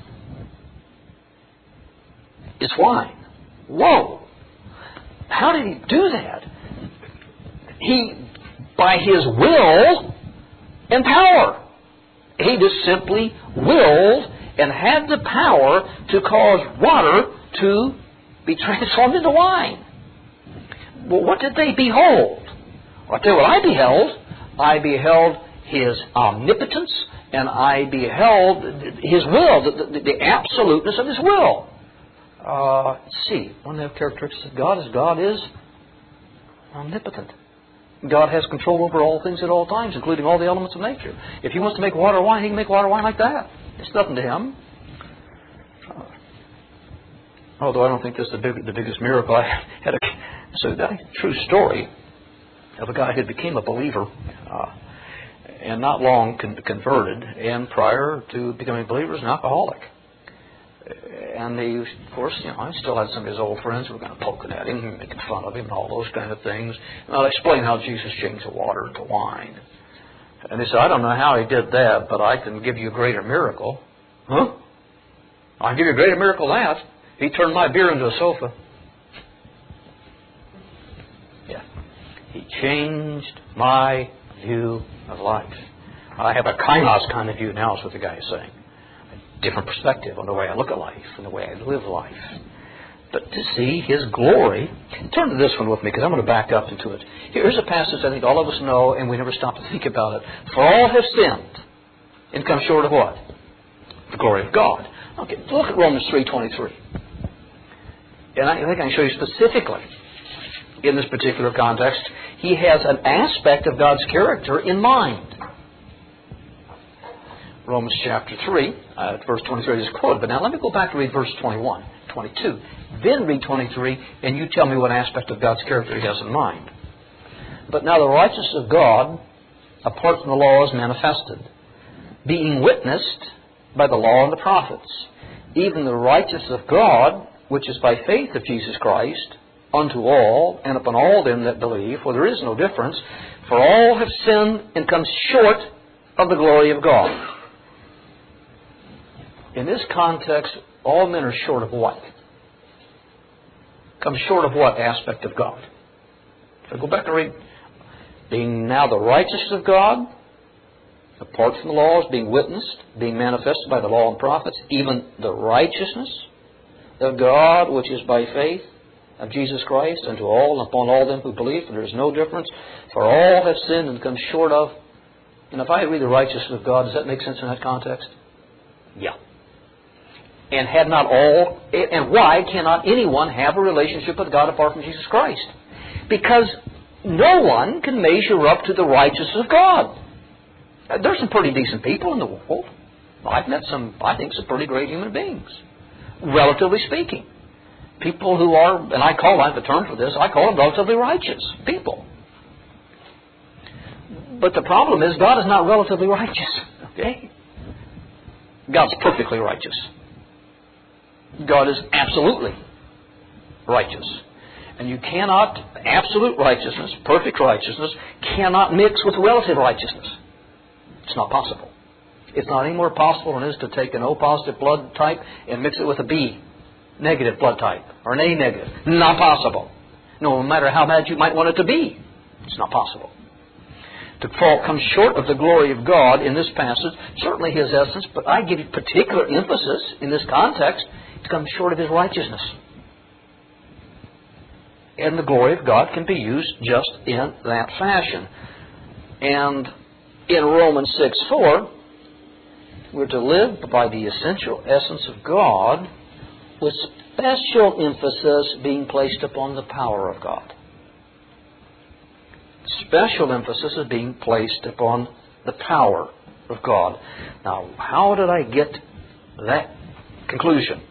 it's wine. Whoa! How did He do that? He, by His will and power, He just simply willed and had the power to cause water to be transformed into wine. Well, what did they behold? I'll tell you what I beheld. I beheld His omnipotence, and I beheld His will, the absoluteness of His will. Let's see, one of the characteristics of God is omnipotent. God has control over all things at all times, including all the elements of nature. If He wants to make water wine, He can make water wine like that. It's nothing to Him. Although I don't think this is the biggest miracle. I had a true story of a guy who became a believer and not long converted, and prior to becoming a believer was an alcoholic. And he, of course, I still had some of his old friends who were kind of poking at him, making fun of him, and all those kind of things. And I'll explain how Jesus changed the water into wine. And they said, I don't know how He did that, but I can give you a greater miracle. Huh? I can give you a greater miracle than that. He turned my beer into a sofa. Yeah. He changed my view of life. I have a kainos kind of view now, is what the guy is saying. A different perspective on the way I look at life and the way I live life. But to see His glory, turn to this one with me because I'm going to back up into it. Here's a passage I think all of us know and we never stop to think about it. For all have sinned and come short of what? The glory of God. Okay, look at Romans 3:23. And I think I can show you specifically in this particular context, he has an aspect of God's character in mind. Romans chapter 3, verse 23 is quoted. But now let me go back to read verse 21, 22. Then read 23, and you tell me what aspect of God's character He has in mind. But now the righteousness of God, apart from the law, is manifested, being witnessed by the law and the prophets, even the righteousness of God, which is by faith of Jesus Christ, unto all, and upon all them that believe, for there is no difference, for all have sinned and come short of the glory of God. In this context, all men are short of what? Come short of what aspect of God? So go back and read. Being now the righteousness of God, apart from the laws, being witnessed, being manifested by the law and prophets, even the righteousness of God, which is by faith of Jesus Christ, unto all and upon all them who believe, for there is no difference. For all have sinned and come short of. And if I read the righteousness of God, does that make sense in that context? Yeah. And had not all, and why cannot anyone have a relationship with God apart from Jesus Christ? Because no one can measure up to the righteousness of God. There's some pretty decent people in the world. I've met some, I think, some pretty great human beings, relatively speaking. People who are, and I have a term for this, I call them relatively righteous people. But the problem is, God is not relatively righteous. Okay? God's perfectly righteous. God is absolutely righteous. And you cannot, absolute righteousness, perfect righteousness, cannot mix with relative righteousness. It's not possible. It's not any more possible than it is to take an O positive blood type and mix it with a B negative blood type or an A negative. Not possible. No matter how bad you might want it to be, it's not possible. To come short of the glory of God in this passage, certainly His essence, but I give particular emphasis in this context to come short of His righteousness. And the glory of God can be used just in that fashion. And in Romans 6:4, we're to live by the essential essence of God, with special emphasis being placed upon the power of God. Special emphasis is being placed upon the power of God. Now, how did I get that conclusion?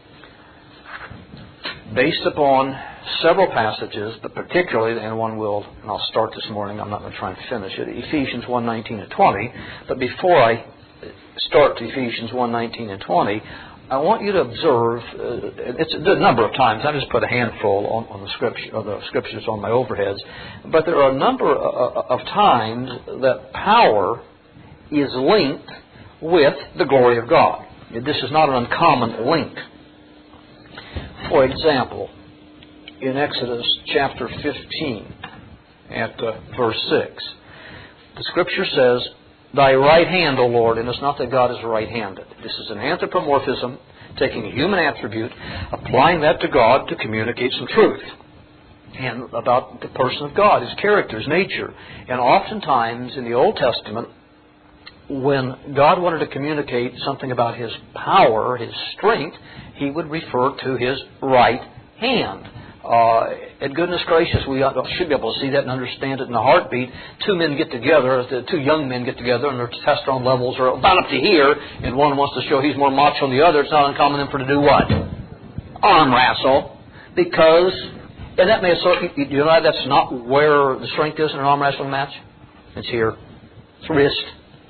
Based upon several passages, but particularly, and I'll start this morning, I'm not going to try and finish it, Ephesians 1:19 and 20. But before I start to Ephesians 1:19 and 20, I want you to observe, it's a number of times, I just put a handful on the scriptures on my overheads, but there are a number of times that power is linked with the glory of God. This is not an uncommon link. For example, in Exodus chapter 15 at verse 6, the Scripture says, Thy right hand, O Lord, and it's not that God is right-handed. This is an anthropomorphism, taking a human attribute, applying that to God to communicate some truth and about the person of God, His character, His nature. And oftentimes in the Old Testament, when God wanted to communicate something about His power, His strength, He would refer to His right hand. And goodness gracious, we should be able to see that and understand it in a heartbeat. Two men get together, two young men get together, and their testosterone levels are about up to here, and one wants to show he's more macho than the other. It's not uncommon then for to do what? Arm wrestle. Because, and that may you know that's not where the strength is in an arm wrestling match. It's here. It's wrist.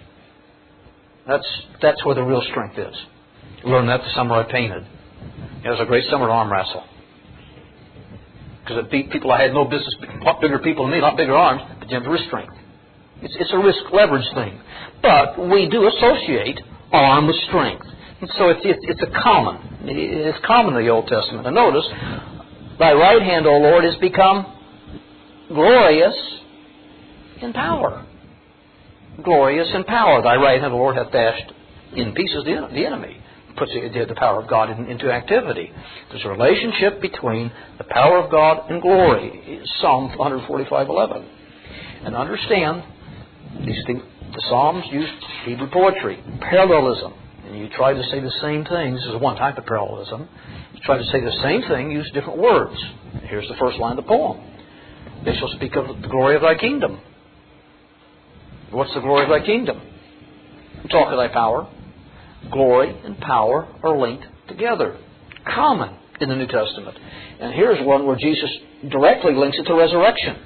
That's where the real strength is. Learned that the summer I painted. It was a great summer arm wrestle. Because it beat people I had no business, bigger people than me, not bigger arms, but you have wrist strength. It's a risk leverage thing. But we do associate arm with strength. And so it's common in the Old Testament. And notice, Thy right hand, O Lord, has become glorious in power. Glorious in power. Thy right hand, O Lord, hath dashed in pieces the enemy. Puts the power of God into activity. There's a relationship between the power of God and glory. Psalm 145:11. And understand, these things, the Psalms use Hebrew poetry, parallelism. And you try to say the same thing. This is one type of parallelism. You try to say the same thing, use different words. Here's the first line of the poem. They shall speak of the glory of Thy kingdom. What's the glory of Thy kingdom? Talk of Thy power. Glory and power are linked together. Common in the New Testament. And here's one where Jesus directly links it to resurrection.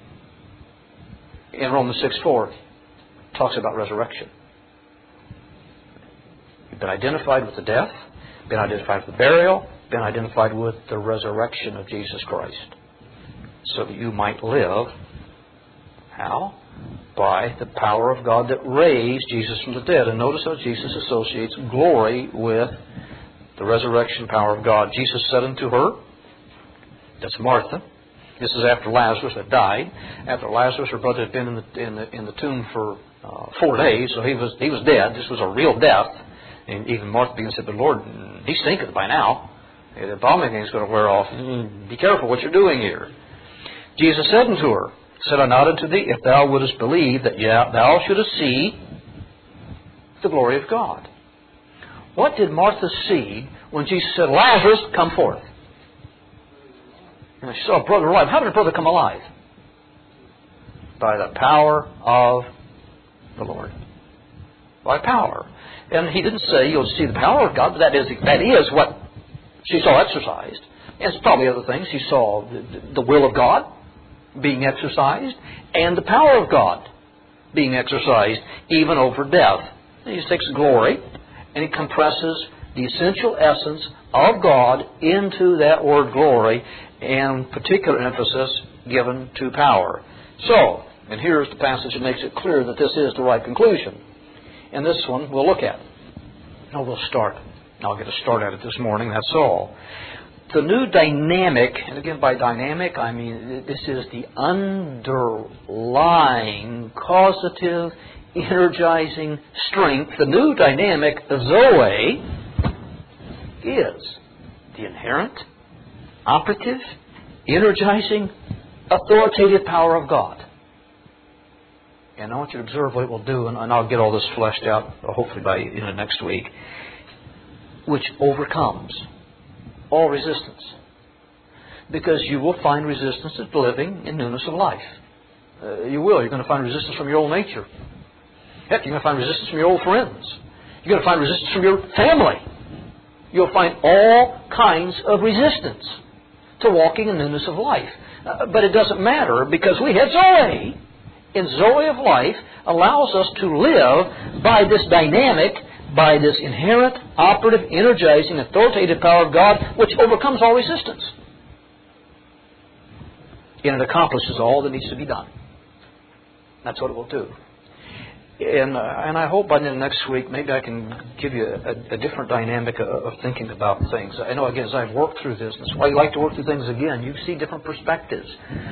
In Romans 6:4, talks about resurrection. You've been identified with the death, been identified with the burial, been identified with the resurrection of Jesus Christ. So that you might live. How? By the power of God that raised Jesus from the dead. And notice how Jesus associates glory with the resurrection power of God. Jesus said unto her, that's Martha. This is after Lazarus had died. After Lazarus, her brother, had been in the tomb for 4 days, so he was dead. This was a real death. And even Martha began to say, but Lord, he stinketh by now. The vomiting is going to wear off. Be careful what you're doing here. Jesus said unto her, said I not unto thee, if thou wouldest believe, that thou shouldest see the glory of God. What did Martha see when Jesus said, Lazarus, come forth? And she saw a brother alive. How did her brother come alive? By the power of the Lord. by power. And he didn't say you'll see the power of God, but that is what she saw exercised. And it's probably other things. She saw the will of God being exercised and the power of God being exercised even over death. And he takes glory and he compresses the essential essence of God into that word glory, and particular emphasis given to power. So, and here's the passage that makes it clear that this is the right conclusion. And this one we'll look at. Now we'll start. I'll get a start at it this morning, that's all. The new dynamic, and again by dynamic I mean this is the underlying causative, energizing strength. The new dynamic, Zoe, is the inherent, operative, energizing, authoritative power of God. And I want you to observe what it will do, and I'll get all this fleshed out, hopefully by next week, which overcomes all resistance. Because you will find resistance to living in newness of life. You will. You're going to find resistance from your old nature. Heck, you're going to find resistance from your old friends. You're going to find resistance from your family. You'll find all kinds of resistance to walking in newness of life. But it doesn't matter, because we have Zoe. And Zoe of life allows us to live by this dynamic, by this inherent, operative, energizing, authoritative power of God, which overcomes all resistance. And it accomplishes all that needs to be done. That's what it will do. And I hope by the end of next week, maybe I can give you a different dynamic of thinking about things. I know, again, as I've worked through this, that's why you like to work through things again. You see different perspectives.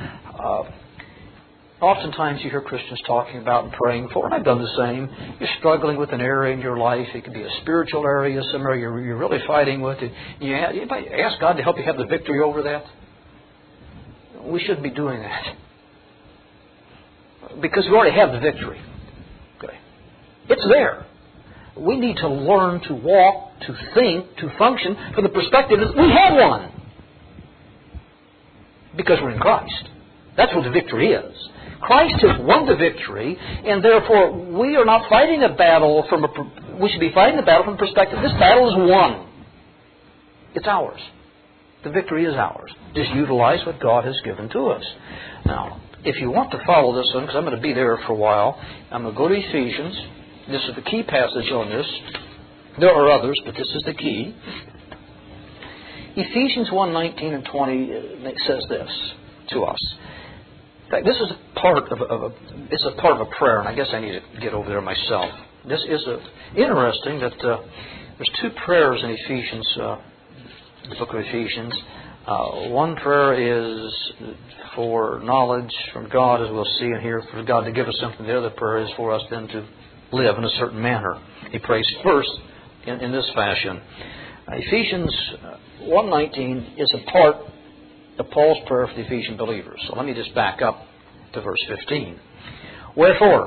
Oftentimes you hear Christians talking about and praying for, and I've done the same. You're struggling with an area in your life. It could be a spiritual area, some area you're really fighting with. You ask God to help you have the victory over that. We shouldn't be doing that, because we already have the victory. Okay, it's there. We need to learn to walk, to think, to function from the perspective that we have one, because we're in Christ. That's what the victory is. Christ has won the victory, and therefore we are not fighting a battle we should be fighting the battle from the perspective this battle is won. It's ours. The victory is ours. Just utilize what God has given to us. Now, if you want to follow this one, because I'm going to be there for a while, I'm going to go to Ephesians. This is the key passage on this. There are others, but this is the key. Ephesians 1:19 and 20 says this to us. In fact, this is a part of a prayer, and I guess I need to get over there myself. This is interesting that there's two prayers in Ephesians, the book of Ephesians. One prayer is for knowledge from God, as we'll see and hear, for God to give us something. The other prayer is for us then to live in a certain manner. He prays first in this fashion. Ephesians 1:19 is a part of Paul's prayer for the Ephesian believers. So let me just back up to verse 15. Wherefore,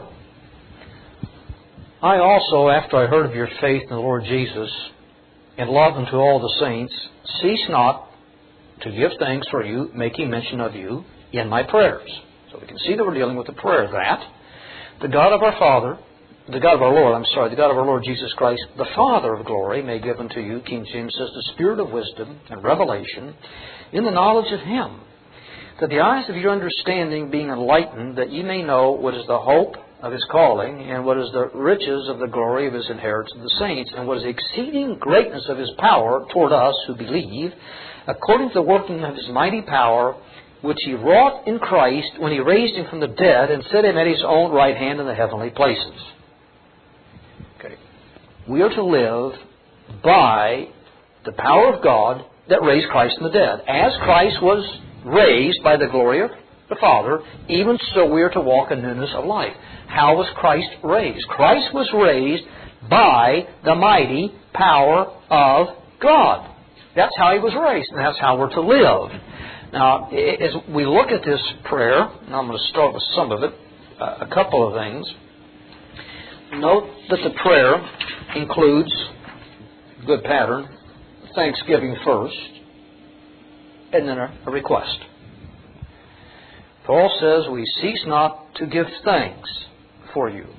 I also, after I heard of your faith in the Lord Jesus, and love unto all the saints, cease not to give thanks for you, making mention of you in my prayers. So we can see that we're dealing with the prayer that the God of our Lord Jesus Christ, the Father of glory, may give unto you, King James says, the spirit of wisdom and revelation in the knowledge of Him, that the eyes of your understanding being enlightened, that ye may know what is the hope of His calling, and what is the riches of the glory of His inheritance of the saints, and what is the exceeding greatness of His power toward us who believe, according to the working of His mighty power, which He wrought in Christ when He raised Him from the dead and set Him at His own right hand in the heavenly places. Okay. We are to live by the power of God that raised Christ from the dead. As Christ was raised by the glory of the Father, even so we are to walk in newness of life. How was Christ raised? Christ was raised by the mighty power of God. That's how He was raised, and that's how we're to live. Now, as we look at this prayer, and I'm going to start with some of it, a couple of things. Note that the prayer includes, good pattern, thanksgiving first, and then a request. Paul says we cease not to give thanks for you.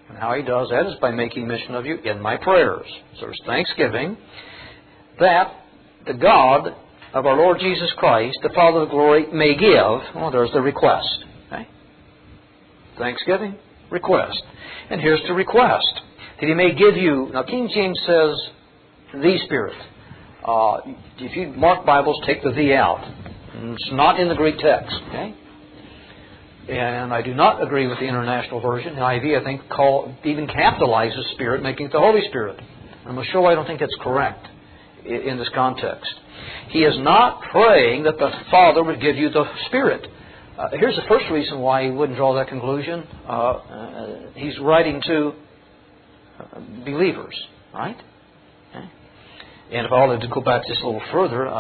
And how He does that is by making mention of you in my prayers. So there's thanksgiving that the God of our Lord Jesus Christ, the Father of glory, may give. Well, there's the request. Okay? Thanksgiving, request. And here's the request. That He may give you. Now, King James says, the Spirit. If you mark Bibles, take the "the" out. It's not in the Greek text. Okay? And I do not agree with the International Version. The IV, I think, even capitalizes Spirit, making it the Holy Spirit. I'm going to show why I don't think that's correct in this context. He is not praying that the Father would give you the Spirit. Here's the first reason why he wouldn't draw that conclusion. He's writing to believers, right? Okay. And if I wanted to go back just a little further,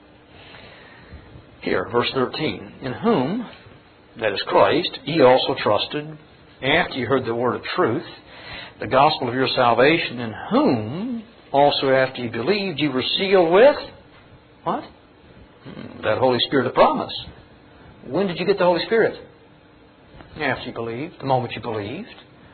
here, verse 13. In whom, that is Christ, ye also trusted, after you heard the word of truth, the gospel of your salvation, in whom also after you believed, you were sealed with, what? That Holy Spirit of promise. When did you get the Holy Spirit? After you believed, the moment you believed.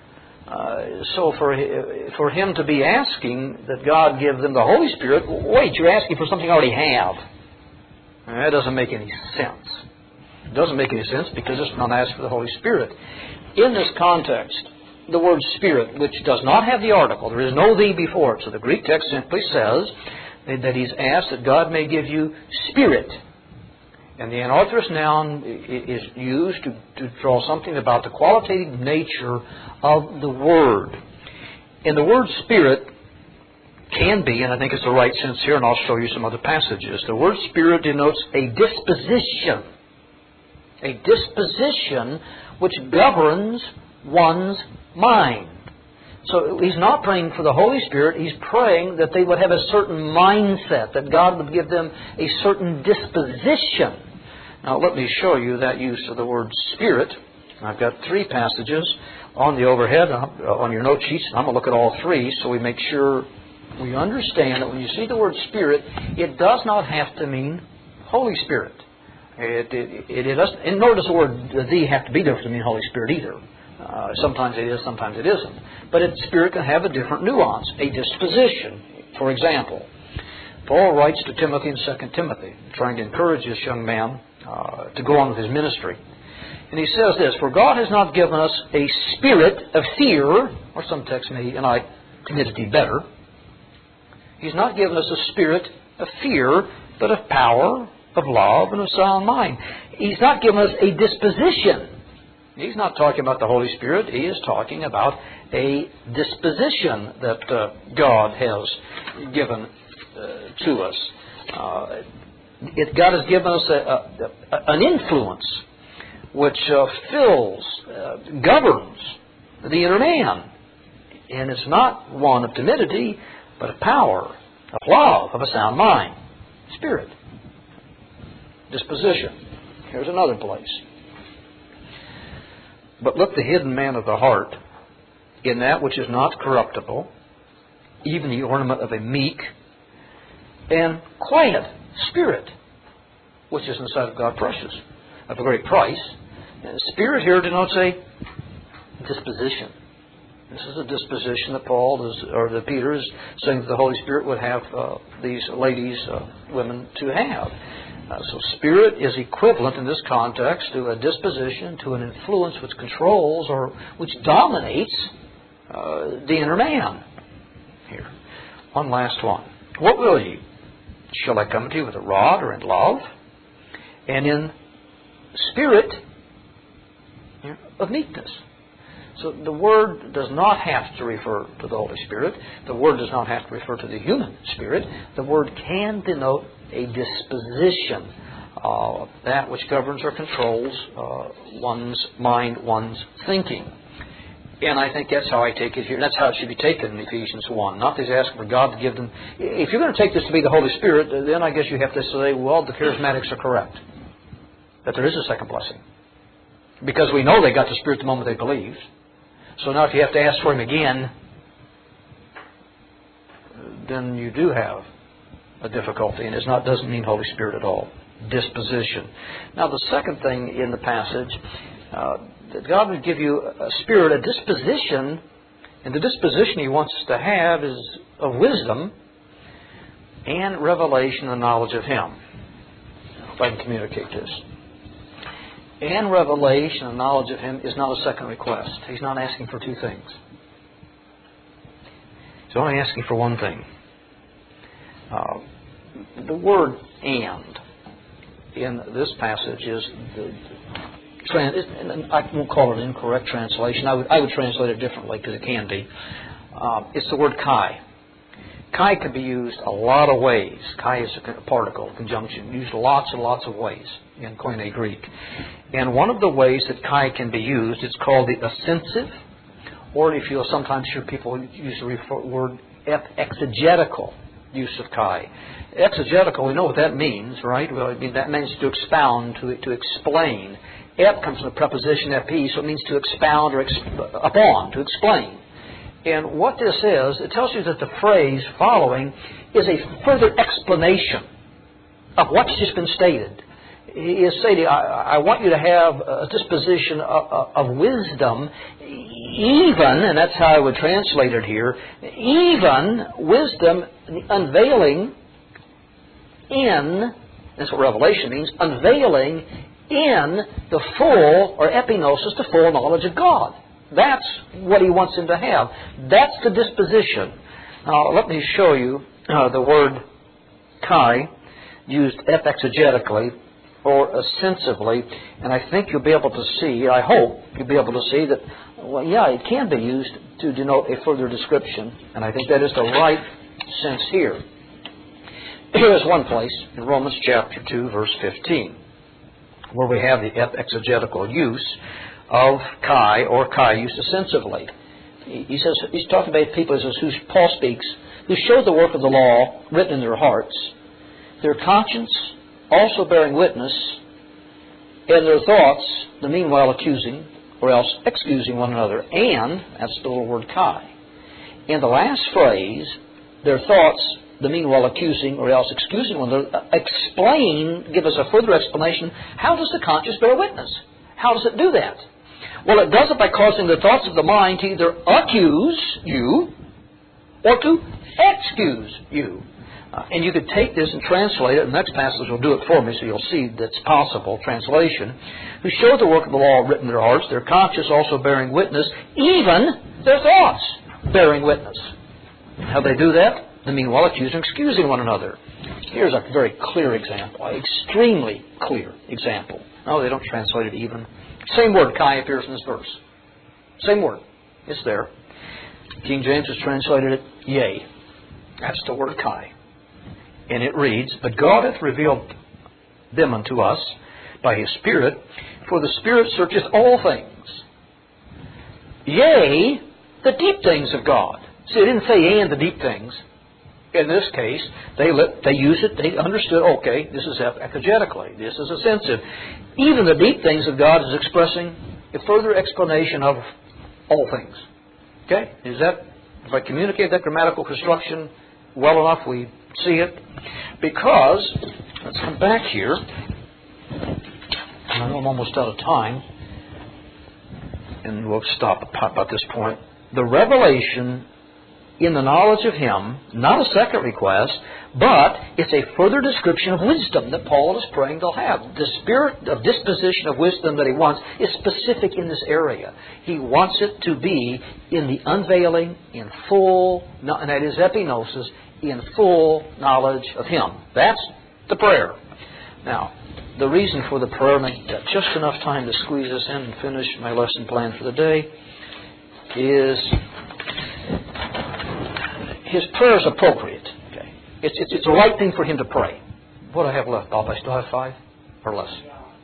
So for Him to be asking that God give them the Holy Spirit, wait, you're asking for something you already have. That doesn't make any sense. It doesn't make any sense because it's not asked for the Holy Spirit. In this context, the word Spirit, which does not have the article, there is no "the" before it. So the Greek text simply says that He's asked that God may give you Spirit. And the anarthrous noun is used to draw something about the qualitative nature of the Word. And the word Spirit can be, and I think it's the right sense here, and I'll show you some other passages. The word Spirit denotes a disposition. A disposition which governs one's mind. So He's not praying for the Holy Spirit. He's praying that they would have a certain mindset, that God would give them a certain disposition. Now let me show you that use of the word Spirit. I've got 3 passages on the overhead, on your note sheets. I'm going to look at all 3 so we make sure we understand that when you see the word Spirit, it does not have to mean Holy Spirit. It doesn't, and nor does the word "the" have to be there to mean Holy Spirit either. Sometimes it is, sometimes it isn't. But Spirit can have a different nuance, a disposition. For example, Paul writes to Timothy in 2 Timothy, trying to encourage this young man to go on with his ministry. And he says this, "For God has not given us a spirit of fear," or some texts may, and I timidity better. He's not given us a spirit of fear, but of power, of love, and of sound mind. He's not given us a disposition. He's not talking about the Holy Spirit. He is talking about a disposition that God has given to us. God has given us an influence which fills, governs the inner man. And it's not one of timidity, but of power, of love, of a sound mind. Spirit. Disposition. Here's another place. But look, the hidden man of the heart, in that which is not corruptible, even the ornament of a meek and quiet spirit, which is in the sight of God precious, of a great price. And spirit here denotes a disposition. This is a disposition that that Peter is saying that the Holy Spirit would have these ladies, women, to have. So Spirit is equivalent in this context to a disposition, to an influence which controls or which dominates the inner man. Here, one last one. What will ye? Shall I come to you with a rod or in love? And in spirit of meekness. So the word does not have to refer to the Holy Spirit. The word does not have to refer to the human spirit. The word can denote a disposition, that which governs or controls one's mind, one's thinking. And I think that's how I take it here. That's how it should be taken in Ephesians 1. Not that he's asking for God to give them... If you're going to take this to be the Holy Spirit, then I guess you have to say, well, the charismatics are correct. That there is a second blessing. Because we know they got the Spirit the moment they believed. So now if you have to ask for Him again, then you do have a difficulty. And it doesn't mean Holy Spirit at all. Disposition. Now the second thing in the passage, that God would give you a spirit, a disposition And the disposition He wants us to have is of wisdom and revelation and knowledge of Him. If I can communicate this. And revelation and knowledge of Him is not a second request. He's not asking for two things. He's only asking for one thing. The word "and" in this passage is I won't call it an incorrect translation. I would translate it differently because it can be. It's the word "kai." Kai can be used a lot of ways. Kai is a particle, conjunction, used lots and lots of ways in Koine Greek. And one of the ways that kai can be used, it's called the assensive, or if you'll sometimes hear people use the word exegetical use of kai. Exegetical, we know what that means, right? Well, that means to expound, to explain. Ep comes from the preposition epi, so it means to expound or upon, to explain. And what this is, it tells you that the phrase following is a further explanation of what's just been stated. He is saying, I want you to have a disposition of wisdom, even, and that's how I would translate it here, even wisdom unveiling in, that's what revelation means, unveiling in the full, or epignosis, the full knowledge of God. That's what He wants him to have. That's the disposition. Now, let me show you the word kai used exegetically or ostensively, and I think you'll be able to see, I hope you'll be able to see that, well, yeah, it can be used to denote a further description, and I think that is the right sense here. Here is one place in Romans chapter 2, verse 15, where we have the exegetical use of kai, or kai used ostensively. He says, he's talking about people, who Paul speaks, who showed the work of the law written in their hearts, their conscience also bearing witness, and their thoughts, the meanwhile accusing, or else excusing one another, and, that's the little word kai. In the last phrase, their thoughts, the meanwhile accusing, or else excusing one another, give us a further explanation. How does the conscience bear witness? How does it do that? Well, it does it by causing the thoughts of the mind to either accuse you or to excuse you. And you could take this and translate it. The next passage will do it for me, so you'll see that's possible translation. Who show the work of the law written in their hearts, their conscience also bearing witness, even their thoughts bearing witness. How they do that? The meanwhile accusing, excusing one another. Here's a very clear example, an extremely clear example. No, they don't translate it even. Same word, kai, appears in this verse. Same word. It's there. King James has translated it, yea. That's the word kai. And it reads, But God hath revealed them unto us by His Spirit, for the Spirit searcheth all things. Yea, the deep things of God. See, it didn't say and the deep things. In this case, they use it, they understood, okay, this is exegetically, this is offensive. Even the deep things of God is expressing a further explanation of all things. Okay? Is that, if I communicate that grammatical construction well enough, we see it? Because, let's come back here. I know I'm almost out of time, and we'll stop at this point. The revelation in the knowledge of Him, not a second request, but it's a further description of wisdom that Paul is praying they'll have. The spirit of disposition of wisdom that he wants is specific in this area. He wants it to be in the unveiling, in full, and that is epignosis, in full knowledge of Him. That's the prayer. Now, the reason for the prayer, and I've got just enough time to squeeze this in and finish my lesson plan for the day, is his prayer is appropriate. Okay, it's the right thing for him to pray. What do I have left, Bob? I still have 5 or less.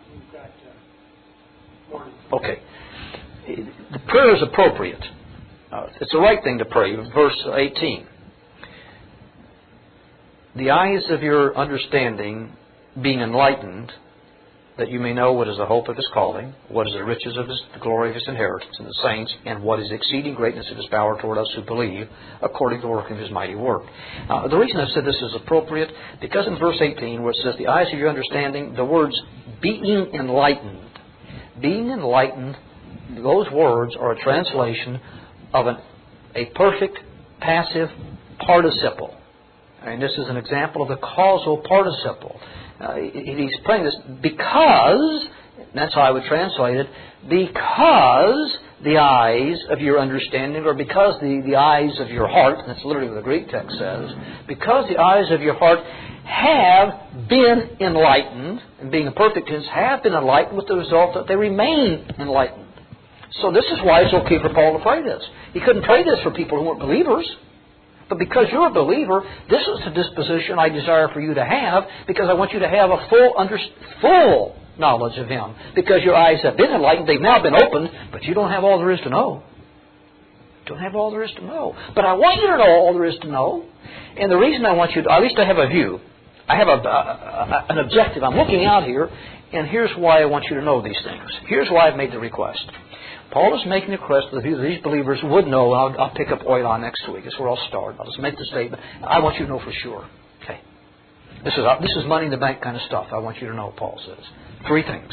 Okay, the prayer is appropriate. It's the right thing to pray. Verse 18. The eyes of your understanding being enlightened, that you may know what is the hope of His calling, what is the riches of the glory of His inheritance in the saints, and what is the exceeding greatness of His power toward us who believe, according to the working of His mighty work. The reason I said this is appropriate, because in verse 18, where it says, the eyes of your understanding, the words being enlightened. Being enlightened, those words are a translation of an a perfect passive participle. And this is an example of the causal participle. He's praying this because, that's how I would translate it, because the eyes of your understanding, or because the eyes of your heart, that's literally what the Greek text says, because the eyes of your heart have been enlightened, and being a perfect tense, have been enlightened with the result that they remain enlightened. So this is why it's okay for Paul to pray this. He couldn't pray this for people who weren't believers. But because you're a believer, this is the disposition I desire for you to have, because I want you to have a full knowledge of Him. Because your eyes have been enlightened, they've now been opened, but you don't have all there is to know. You don't have all there is to know. But I want you to know all there is to know. And the reason I want you to, at least I have a view. I have an objective. I'm looking out here, and here's why I want you to know these things. Here's why I've made the request. Paul is making the request that these believers would know. I'll pick up oil on next week. That's where I'll start. I'll just make the statement. I want you to know for sure. Okay. This is money in the bank kind of stuff. I want you to know, Paul says. 3 things.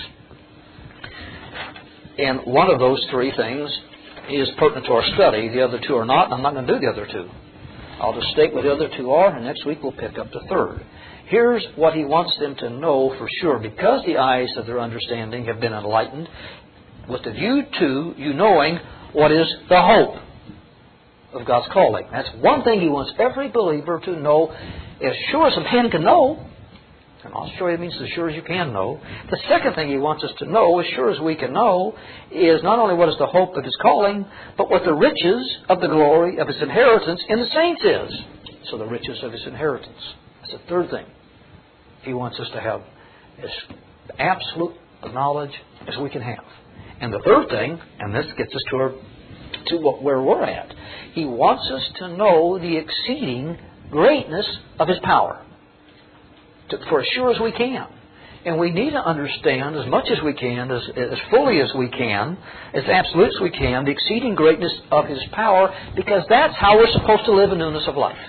And one of those 3 things is pertinent to our study. The other 2 are not, and I'm not going to do the other 2. I'll just state what the other 2 are, and next week we'll pick up the 3rd. Here's what he wants them to know for sure. Because the eyes of their understanding have been enlightened, with the view to you knowing what is the hope of God's calling. That's one thing he wants every believer to know as sure as a man can know. And I'll show you it means as sure as you can know. The second thing he wants us to know, as sure as we can know, is not only what is the hope of his calling, but what the riches of the glory of his inheritance in the saints is. So the riches of his inheritance. That's the 3rd thing he wants us to have as absolute knowledge as we can have. And the 3rd thing, and this gets us where we're at, he wants us to know the exceeding greatness of his power, for as sure as we can. And we need to understand as much as we can, as fully as we can, as absolute as we can, the exceeding greatness of his power, because that's how we're supposed to live in newness of life.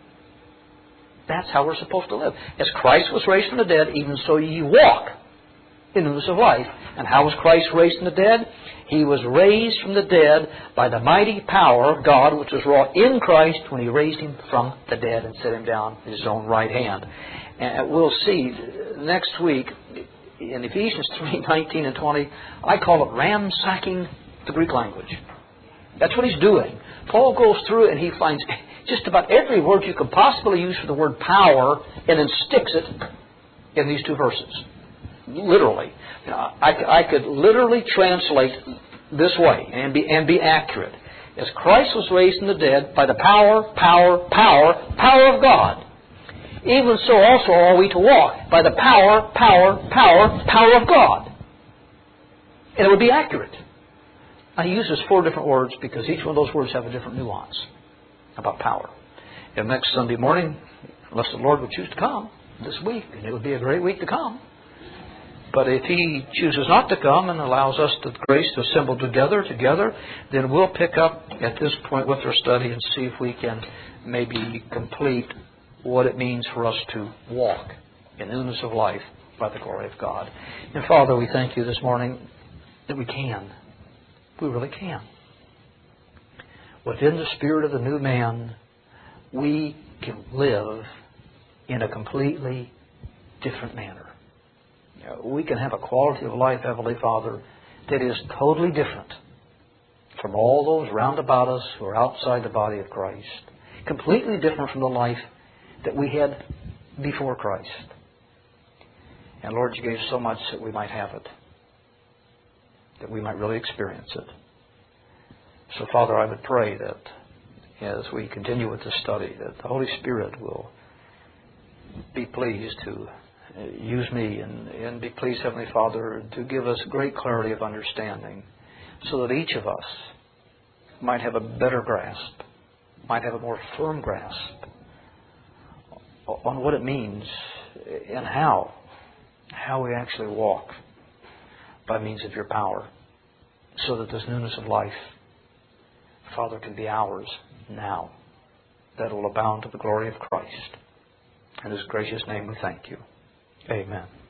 That's how we're supposed to live. As Christ was raised from the dead, even so ye walk in newness of life. And how was Christ raised from the dead? He was raised from the dead by the mighty power of God, which was wrought in Christ when He raised Him from the dead and set Him down at His own right hand. And we'll see next week in Ephesians 3:19 and 20, I call it ransacking the Greek language. That's what he's doing. Paul goes through it and he finds just about every word you could possibly use for the word power and then sticks it in these 2 verses. Literally. I could literally translate this way and be accurate. As Christ was raised from the dead by the power of God, even so also are we to walk by the power of God. And it would be accurate. He uses 4 different words because each one of those words have a different nuance about power. And next Sunday morning, unless the Lord would choose to come this week, and it would be a great week to come. But if He chooses not to come and allows us the grace to assemble together, then we'll pick up at this point with our study and see if we can maybe complete what it means for us to walk in newness of life by the glory of God. And Father, we thank You this morning that we can. We really can. Within the spirit of the new man, we can live in a completely different manner. We can have a quality of life, Heavenly Father, that is totally different from all those round about us who are outside the body of Christ. Completely different from the life that we had before Christ. And Lord, You gave so much that we might have it, that we might really experience it. So, Father, I would pray that as we continue with this study, that the Holy Spirit will be pleased to use me and be pleased, Heavenly Father, to give us great clarity of understanding so that each of us might have a better grasp, might have a more firm grasp on what it means and how we actually walk by means of Your power, so that this newness of life, Father, can be ours now, that will abound to the glory of Christ. In His gracious name we thank You. Amen.